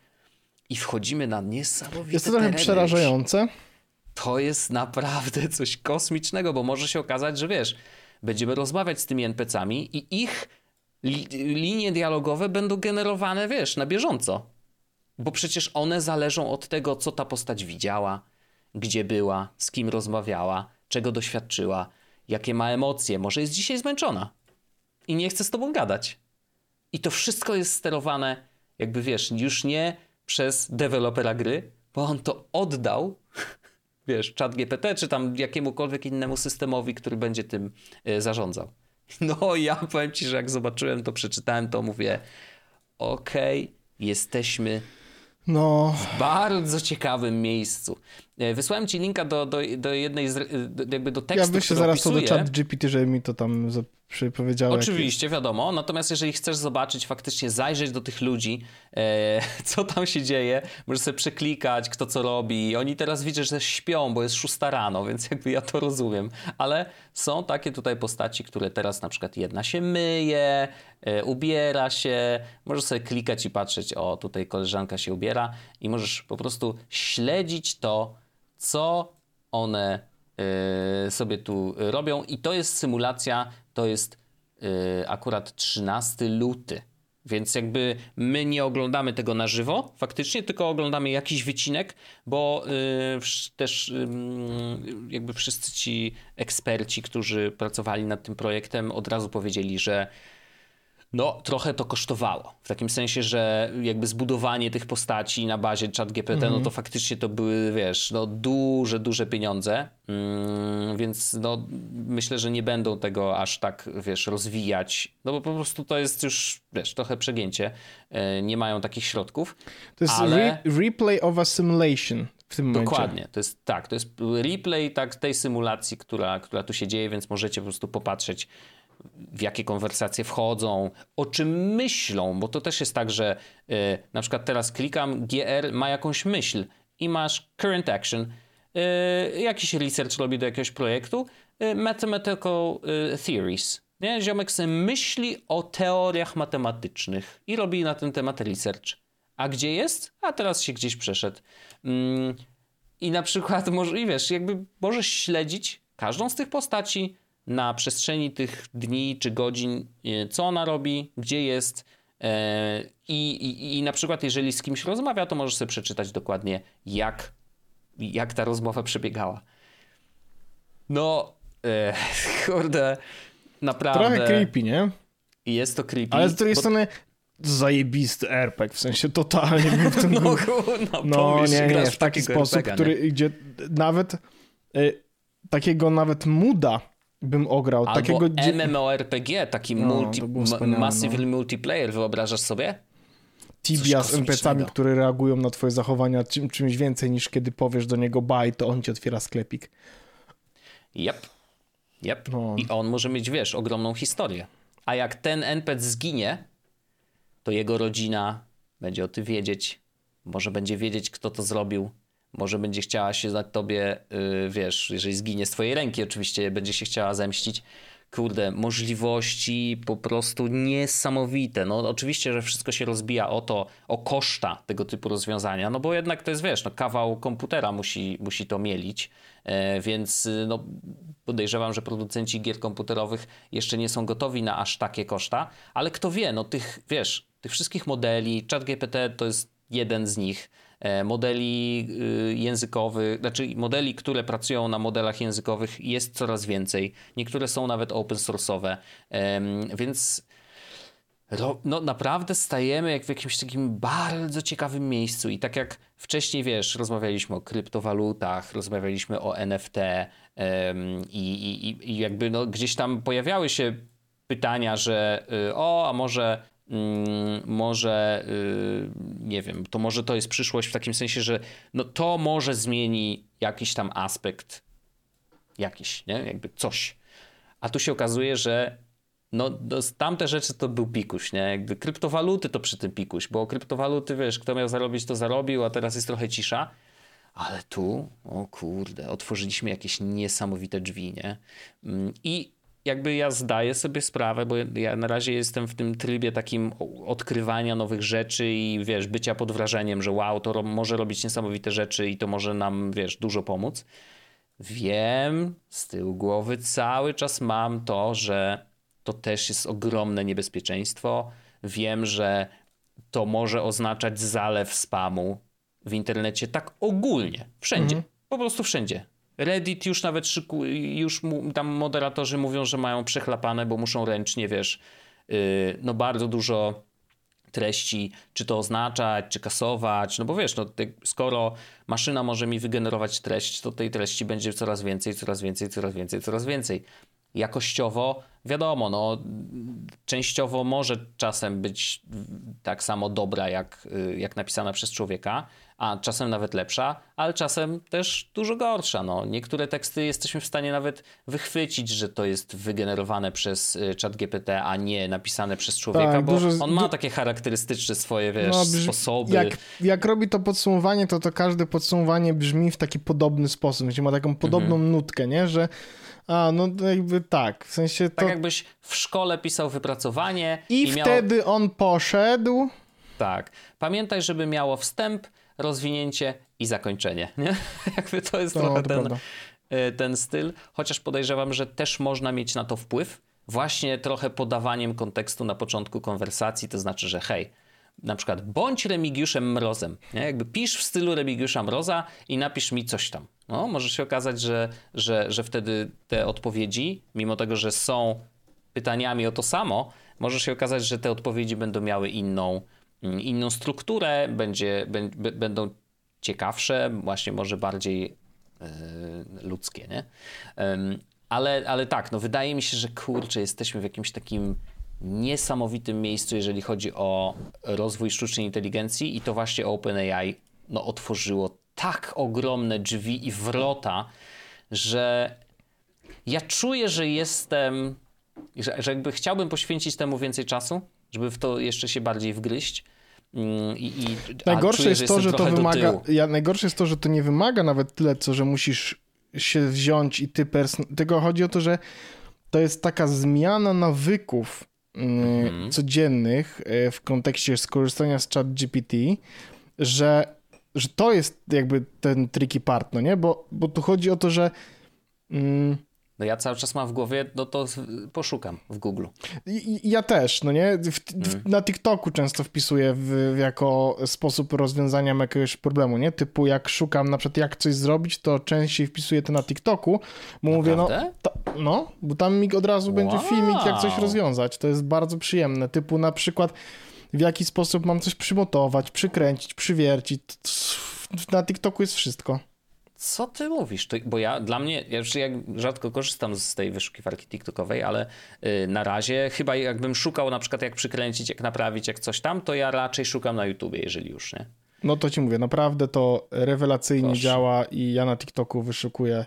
I wchodzimy na niesamowite
Jest to trochę przerażające.
To jest naprawdę coś kosmicznego, bo może się okazać, że wiesz, będziemy rozmawiać z tymi NPC-ami i ich linie dialogowe będą generowane, wiesz, na bieżąco. Bo przecież one zależą od tego, co ta postać widziała, gdzie była, z kim rozmawiała, czego doświadczyła, jakie ma emocje. Może jest dzisiaj zmęczona i nie chce z tobą gadać. I to wszystko jest sterowane, jakby wiesz, już nie przez dewelopera gry, bo on to oddał, wiesz, ChatGPT, czy tam jakiemukolwiek innemu systemowi, który będzie tym zarządzał. No ja powiem ci, że jak zobaczyłem to, przeczytałem to, mówię okej, jesteśmy w bardzo ciekawym miejscu. Wysłałem ci linka do jednej jakby do tekstu,
ja wyślę zaraz to do ChatGPT, żeby mi to tam powiedziało.
Oczywiście, wiadomo. Natomiast jeżeli chcesz zobaczyć, faktycznie zajrzeć do tych ludzi, co tam się dzieje, możesz sobie przeklikać, kto co robi. Oni teraz widzę, że śpią, bo jest 6 rano, więc jakby ja to rozumiem. Ale są takie tutaj postaci, które teraz na przykład jedna się myje, ubiera się. Możesz sobie klikać i patrzeć, o tutaj koleżanka się ubiera i możesz po prostu śledzić to, co one sobie tu robią i to jest symulacja, to jest akurat 13 luty, więc jakby my nie oglądamy tego na żywo faktycznie, tylko oglądamy jakiś wycinek, bo też jakby wszyscy ci eksperci, którzy pracowali nad tym projektem, od razu powiedzieli, że no, trochę to kosztowało. W takim sensie, że jakby zbudowanie tych postaci na bazie ChatGPT, no to faktycznie to były, wiesz, no duże pieniądze. Więc no myślę, że nie będą tego aż tak, wiesz, rozwijać. No bo po prostu to jest już, wiesz, trochę przegięcie. Nie mają takich środków.
To jest replay of a simulation w tym momencie.
Dokładnie. To jest replay tej symulacji, która tu się dzieje, więc możecie po prostu popatrzeć, w jakie konwersacje wchodzą, o czym myślą, bo to też jest tak, że na przykład teraz klikam, GR ma jakąś myśl i masz current action, jakiś research robi do jakiegoś projektu, mathematical theories. Nie? Ziomek sobie myśli o teoriach matematycznych i robi na ten temat research. A gdzie jest? A teraz się gdzieś przeszedł. I na przykład możesz śledzić każdą z tych postaci na przestrzeni tych dni czy godzin, co ona robi, gdzie jest i na przykład jeżeli z kimś rozmawia, to możesz sobie przeczytać dokładnie jak ta rozmowa przebiegała. No, kurde, naprawdę.
Trochę creepy, nie?
Jest to creepy.
Ale z drugiej strony zajebisty RPG, w sensie totalnie bym w tym... nie, w taki sposób, gdzie nawet takiego nawet mooda bym ograł.
Albo
takiego
MMORPG, taki massively multiplayer, wyobrażasz sobie?
Tibia z NPC-ami, które reagują na twoje zachowania czymś więcej niż kiedy powiesz do niego bye, to on ci otwiera sklepik.
Yep. No. I on może mieć, wiesz, ogromną historię. A jak ten NPC zginie, to jego rodzina będzie o tym wiedzieć. Może będzie wiedzieć, kto to zrobił. Może będzie chciała się na tobie, wiesz, jeżeli zginie z twojej ręki, oczywiście będzie się chciała zemścić. Kurde, możliwości po prostu niesamowite. No oczywiście, że wszystko się rozbija o koszta tego typu rozwiązania, no bo jednak to jest, wiesz, no kawał komputera musi to mielić, więc no podejrzewam, że producenci gier komputerowych jeszcze nie są gotowi na aż takie koszta, ale kto wie, no tych wszystkich modeli, ChatGPT to jest jeden z nich, modeli językowych, znaczy modeli, które pracują na modelach językowych jest coraz więcej. Niektóre są nawet open source'owe, więc no naprawdę stajemy jak w jakimś takim bardzo ciekawym miejscu i tak jak wcześniej, wiesz, rozmawialiśmy o kryptowalutach, rozmawialiśmy o NFT i jakby no gdzieś tam pojawiały się pytania, że a może nie wiem, to może to jest przyszłość w takim sensie, że no to może zmieni jakiś tam aspekt, jakiś, nie? Jakby coś. A tu się okazuje, że tamte rzeczy to był pikuś, nie? Jakby kryptowaluty to przy tym pikuś, bo kryptowaluty, wiesz, kto miał zarobić, to zarobił, a teraz jest trochę cisza. Ale tu, o kurde, otworzyliśmy jakieś niesamowite drzwi, nie? I jakby ja zdaję sobie sprawę, bo ja na razie jestem w tym trybie takim odkrywania nowych rzeczy i wiesz, bycia pod wrażeniem, że wow, to może robić niesamowite rzeczy i to może nam, wiesz, dużo pomóc. Wiem, z tyłu głowy cały czas mam to, że to też jest ogromne niebezpieczeństwo. Wiem, że to może oznaczać zalew spamu w internecie tak ogólnie, wszędzie, po prostu wszędzie. Reddit już nawet tam moderatorzy mówią, że mają przechlapane, bo muszą ręcznie, wiesz, no bardzo dużo treści, czy to oznaczać, czy kasować, no bo wiesz, no, skoro maszyna może mi wygenerować treść, to tej treści będzie coraz więcej, coraz więcej, coraz więcej, coraz więcej. Jakościowo, wiadomo, no częściowo może czasem być tak samo dobra jak napisana przez człowieka, a czasem nawet lepsza, ale czasem też dużo gorsza. No. Niektóre teksty jesteśmy w stanie nawet wychwycić, że to jest wygenerowane przez ChatGPT, a nie napisane przez człowieka, tak, bo on ma takie charakterystyczne swoje, wiesz, sposoby.
Jak robi to podsumowanie, to każde podsumowanie brzmi w taki podobny sposób, gdzie ma taką podobną nutkę, nie, że no jakby tak, w sensie to...
Tak jakbyś w szkole pisał wypracowanie
i wtedy on poszedł.
Tak. Pamiętaj, żeby miało wstęp, rozwinięcie i zakończenie, nie? Jakby to jest trochę ten styl, chociaż podejrzewam, że też można mieć na to wpływ, właśnie trochę podawaniem kontekstu na początku konwersacji, to znaczy, że hej, na przykład bądź Remigiuszem Mrozem, nie? Jakby pisz w stylu Remigiusza Mroza i napisz mi coś tam. No, może się okazać, że wtedy te odpowiedzi, mimo tego, że są pytaniami o to samo, może się okazać, że te odpowiedzi będą miały inną strukturę, będą ciekawsze, właśnie może bardziej ludzkie, nie? Ale tak, no wydaje mi się, że kurczę, jesteśmy w jakimś takim niesamowitym miejscu, jeżeli chodzi o rozwój sztucznej inteligencji i to właśnie OpenAI no, otworzyło tak ogromne drzwi i wrota, że ja czuję, że że jakby chciałbym poświęcić temu więcej czasu, żeby w to jeszcze się bardziej wgryźć.
Najgorsze jest to, że to wymaga. Najgorsze jest to, że to nie wymaga nawet tyle, co że musisz się wziąć i tylko chodzi o to, że to jest taka zmiana nawyków codziennych w kontekście skorzystania z ChatGPT, że to jest jakby ten tricky part, no nie? Bo tu chodzi o to, że
no ja cały czas mam w głowie, no to poszukam w Google.
Ja też, no nie? Na TikToku często wpisuję jako sposób rozwiązania jakiegoś problemu, nie? Typu jak szukam na przykład jak coś zrobić, to częściej wpisuję to na TikToku, bo mówię, bo tam mi od razu będzie filmik, jak coś rozwiązać. To jest bardzo przyjemne. Typu na przykład w jaki sposób mam coś przymontować, przykręcić, przywiercić. Na TikToku jest wszystko.
Co ty mówisz? Bo ja rzadko korzystam z tej wyszukiwarki TikTokowej, ale na razie chyba jakbym szukał na przykład jak przykręcić, jak naprawić, jak coś tam, to ja raczej szukam na YouTubie, jeżeli już, nie?
No to ci mówię, naprawdę to rewelacyjnie działa i ja na TikToku wyszukuję.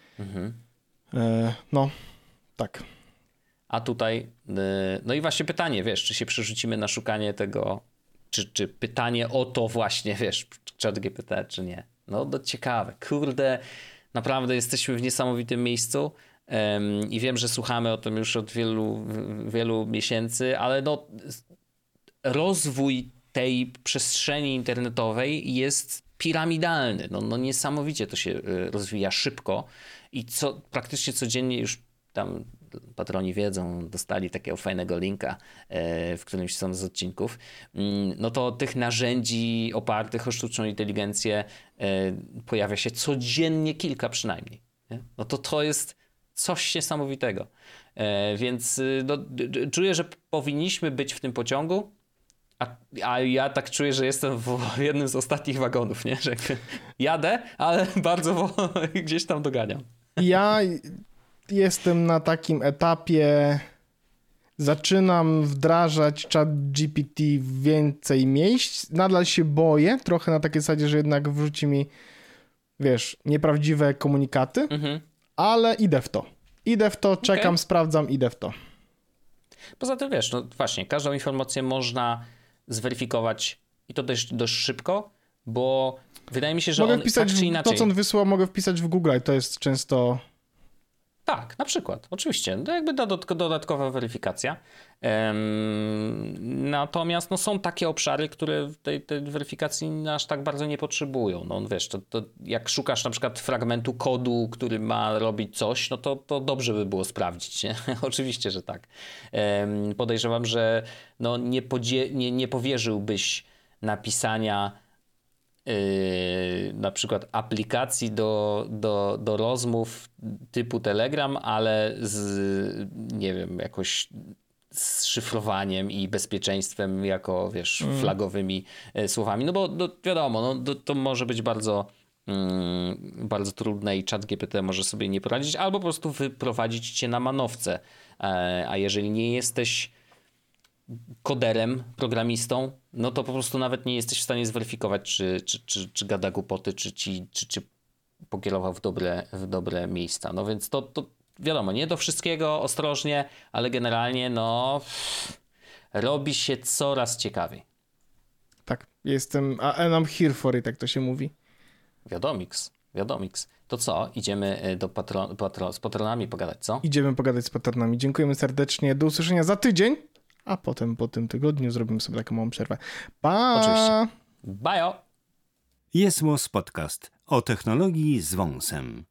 No, tak.
A tutaj, no i właśnie pytanie, wiesz, czy się przerzucimy na szukanie tego, czy pytanie o to właśnie, wiesz, ChatGPT, czy nie? No to ciekawe. Kurde, naprawdę jesteśmy w niesamowitym miejscu i wiem, że słuchamy o tym już od wielu miesięcy, ale no rozwój tej przestrzeni internetowej jest piramidalny. No niesamowicie to się rozwija szybko i praktycznie codziennie już tam patroni wiedzą, dostali takiego fajnego linka w którymś z odcinków, no to tych narzędzi opartych o sztuczną inteligencję pojawia się codziennie kilka przynajmniej. Nie? No to jest coś niesamowitego. Więc no, czuję, że powinniśmy być w tym pociągu, a ja tak czuję, że jestem w jednym z ostatnich wagonów, nie? Że jadę, ale bardzo gdzieś tam doganiam.
Ja jestem na takim etapie, zaczynam wdrażać ChatGPT w więcej miejsc. Nadal się boję, trochę na takiej zasadzie, że jednak wrzuci mi, wiesz, nieprawdziwe komunikaty, ale idę w to. Czekam, sprawdzam, idę w to.
Poza tym wiesz, no właśnie, każdą informację można zweryfikować i to dość szybko, bo wydaje mi się, że
mogę
on
wpisać
tak czy inaczej...
To, co on wysłał, mogę wpisać w Google i to jest często...
Tak, na przykład, oczywiście. To jakby dodatkowa weryfikacja. Natomiast no, są takie obszary, które tej weryfikacji aż tak bardzo nie potrzebują. No wiesz, to jak szukasz na przykład fragmentu kodu, który ma robić coś, no to dobrze by było sprawdzić, nie? Oczywiście, że tak. Podejrzewam, że no, nie powierzyłbyś napisania na przykład aplikacji do rozmów typu Telegram, ale nie wiem, jakoś z szyfrowaniem i bezpieczeństwem jako, wiesz, flagowymi słowami. No bo wiadomo, no, to może być bardzo trudne i ChatGPT może sobie nie poradzić, albo po prostu wyprowadzić cię na manowce. A jeżeli nie jesteś koderem, programistą, no to po prostu nawet nie jesteś w stanie zweryfikować, czy gada głupoty, czy pokierował w dobre miejsca. No więc to wiadomo, nie do wszystkiego, ostrożnie, ale generalnie no robi się coraz ciekawiej.
Tak, jestem, I'm here for it, jak to się mówi.
Wiadomix. To co? Idziemy z patronami pogadać, co?
Idziemy pogadać z patronami. Dziękujemy serdecznie. Do usłyszenia za tydzień. A potem po tym tygodniu zrobimy sobie taką małą przerwę. Pa!
Oczywiście. Bajo!
Jest Podcast o technologii z wąsem.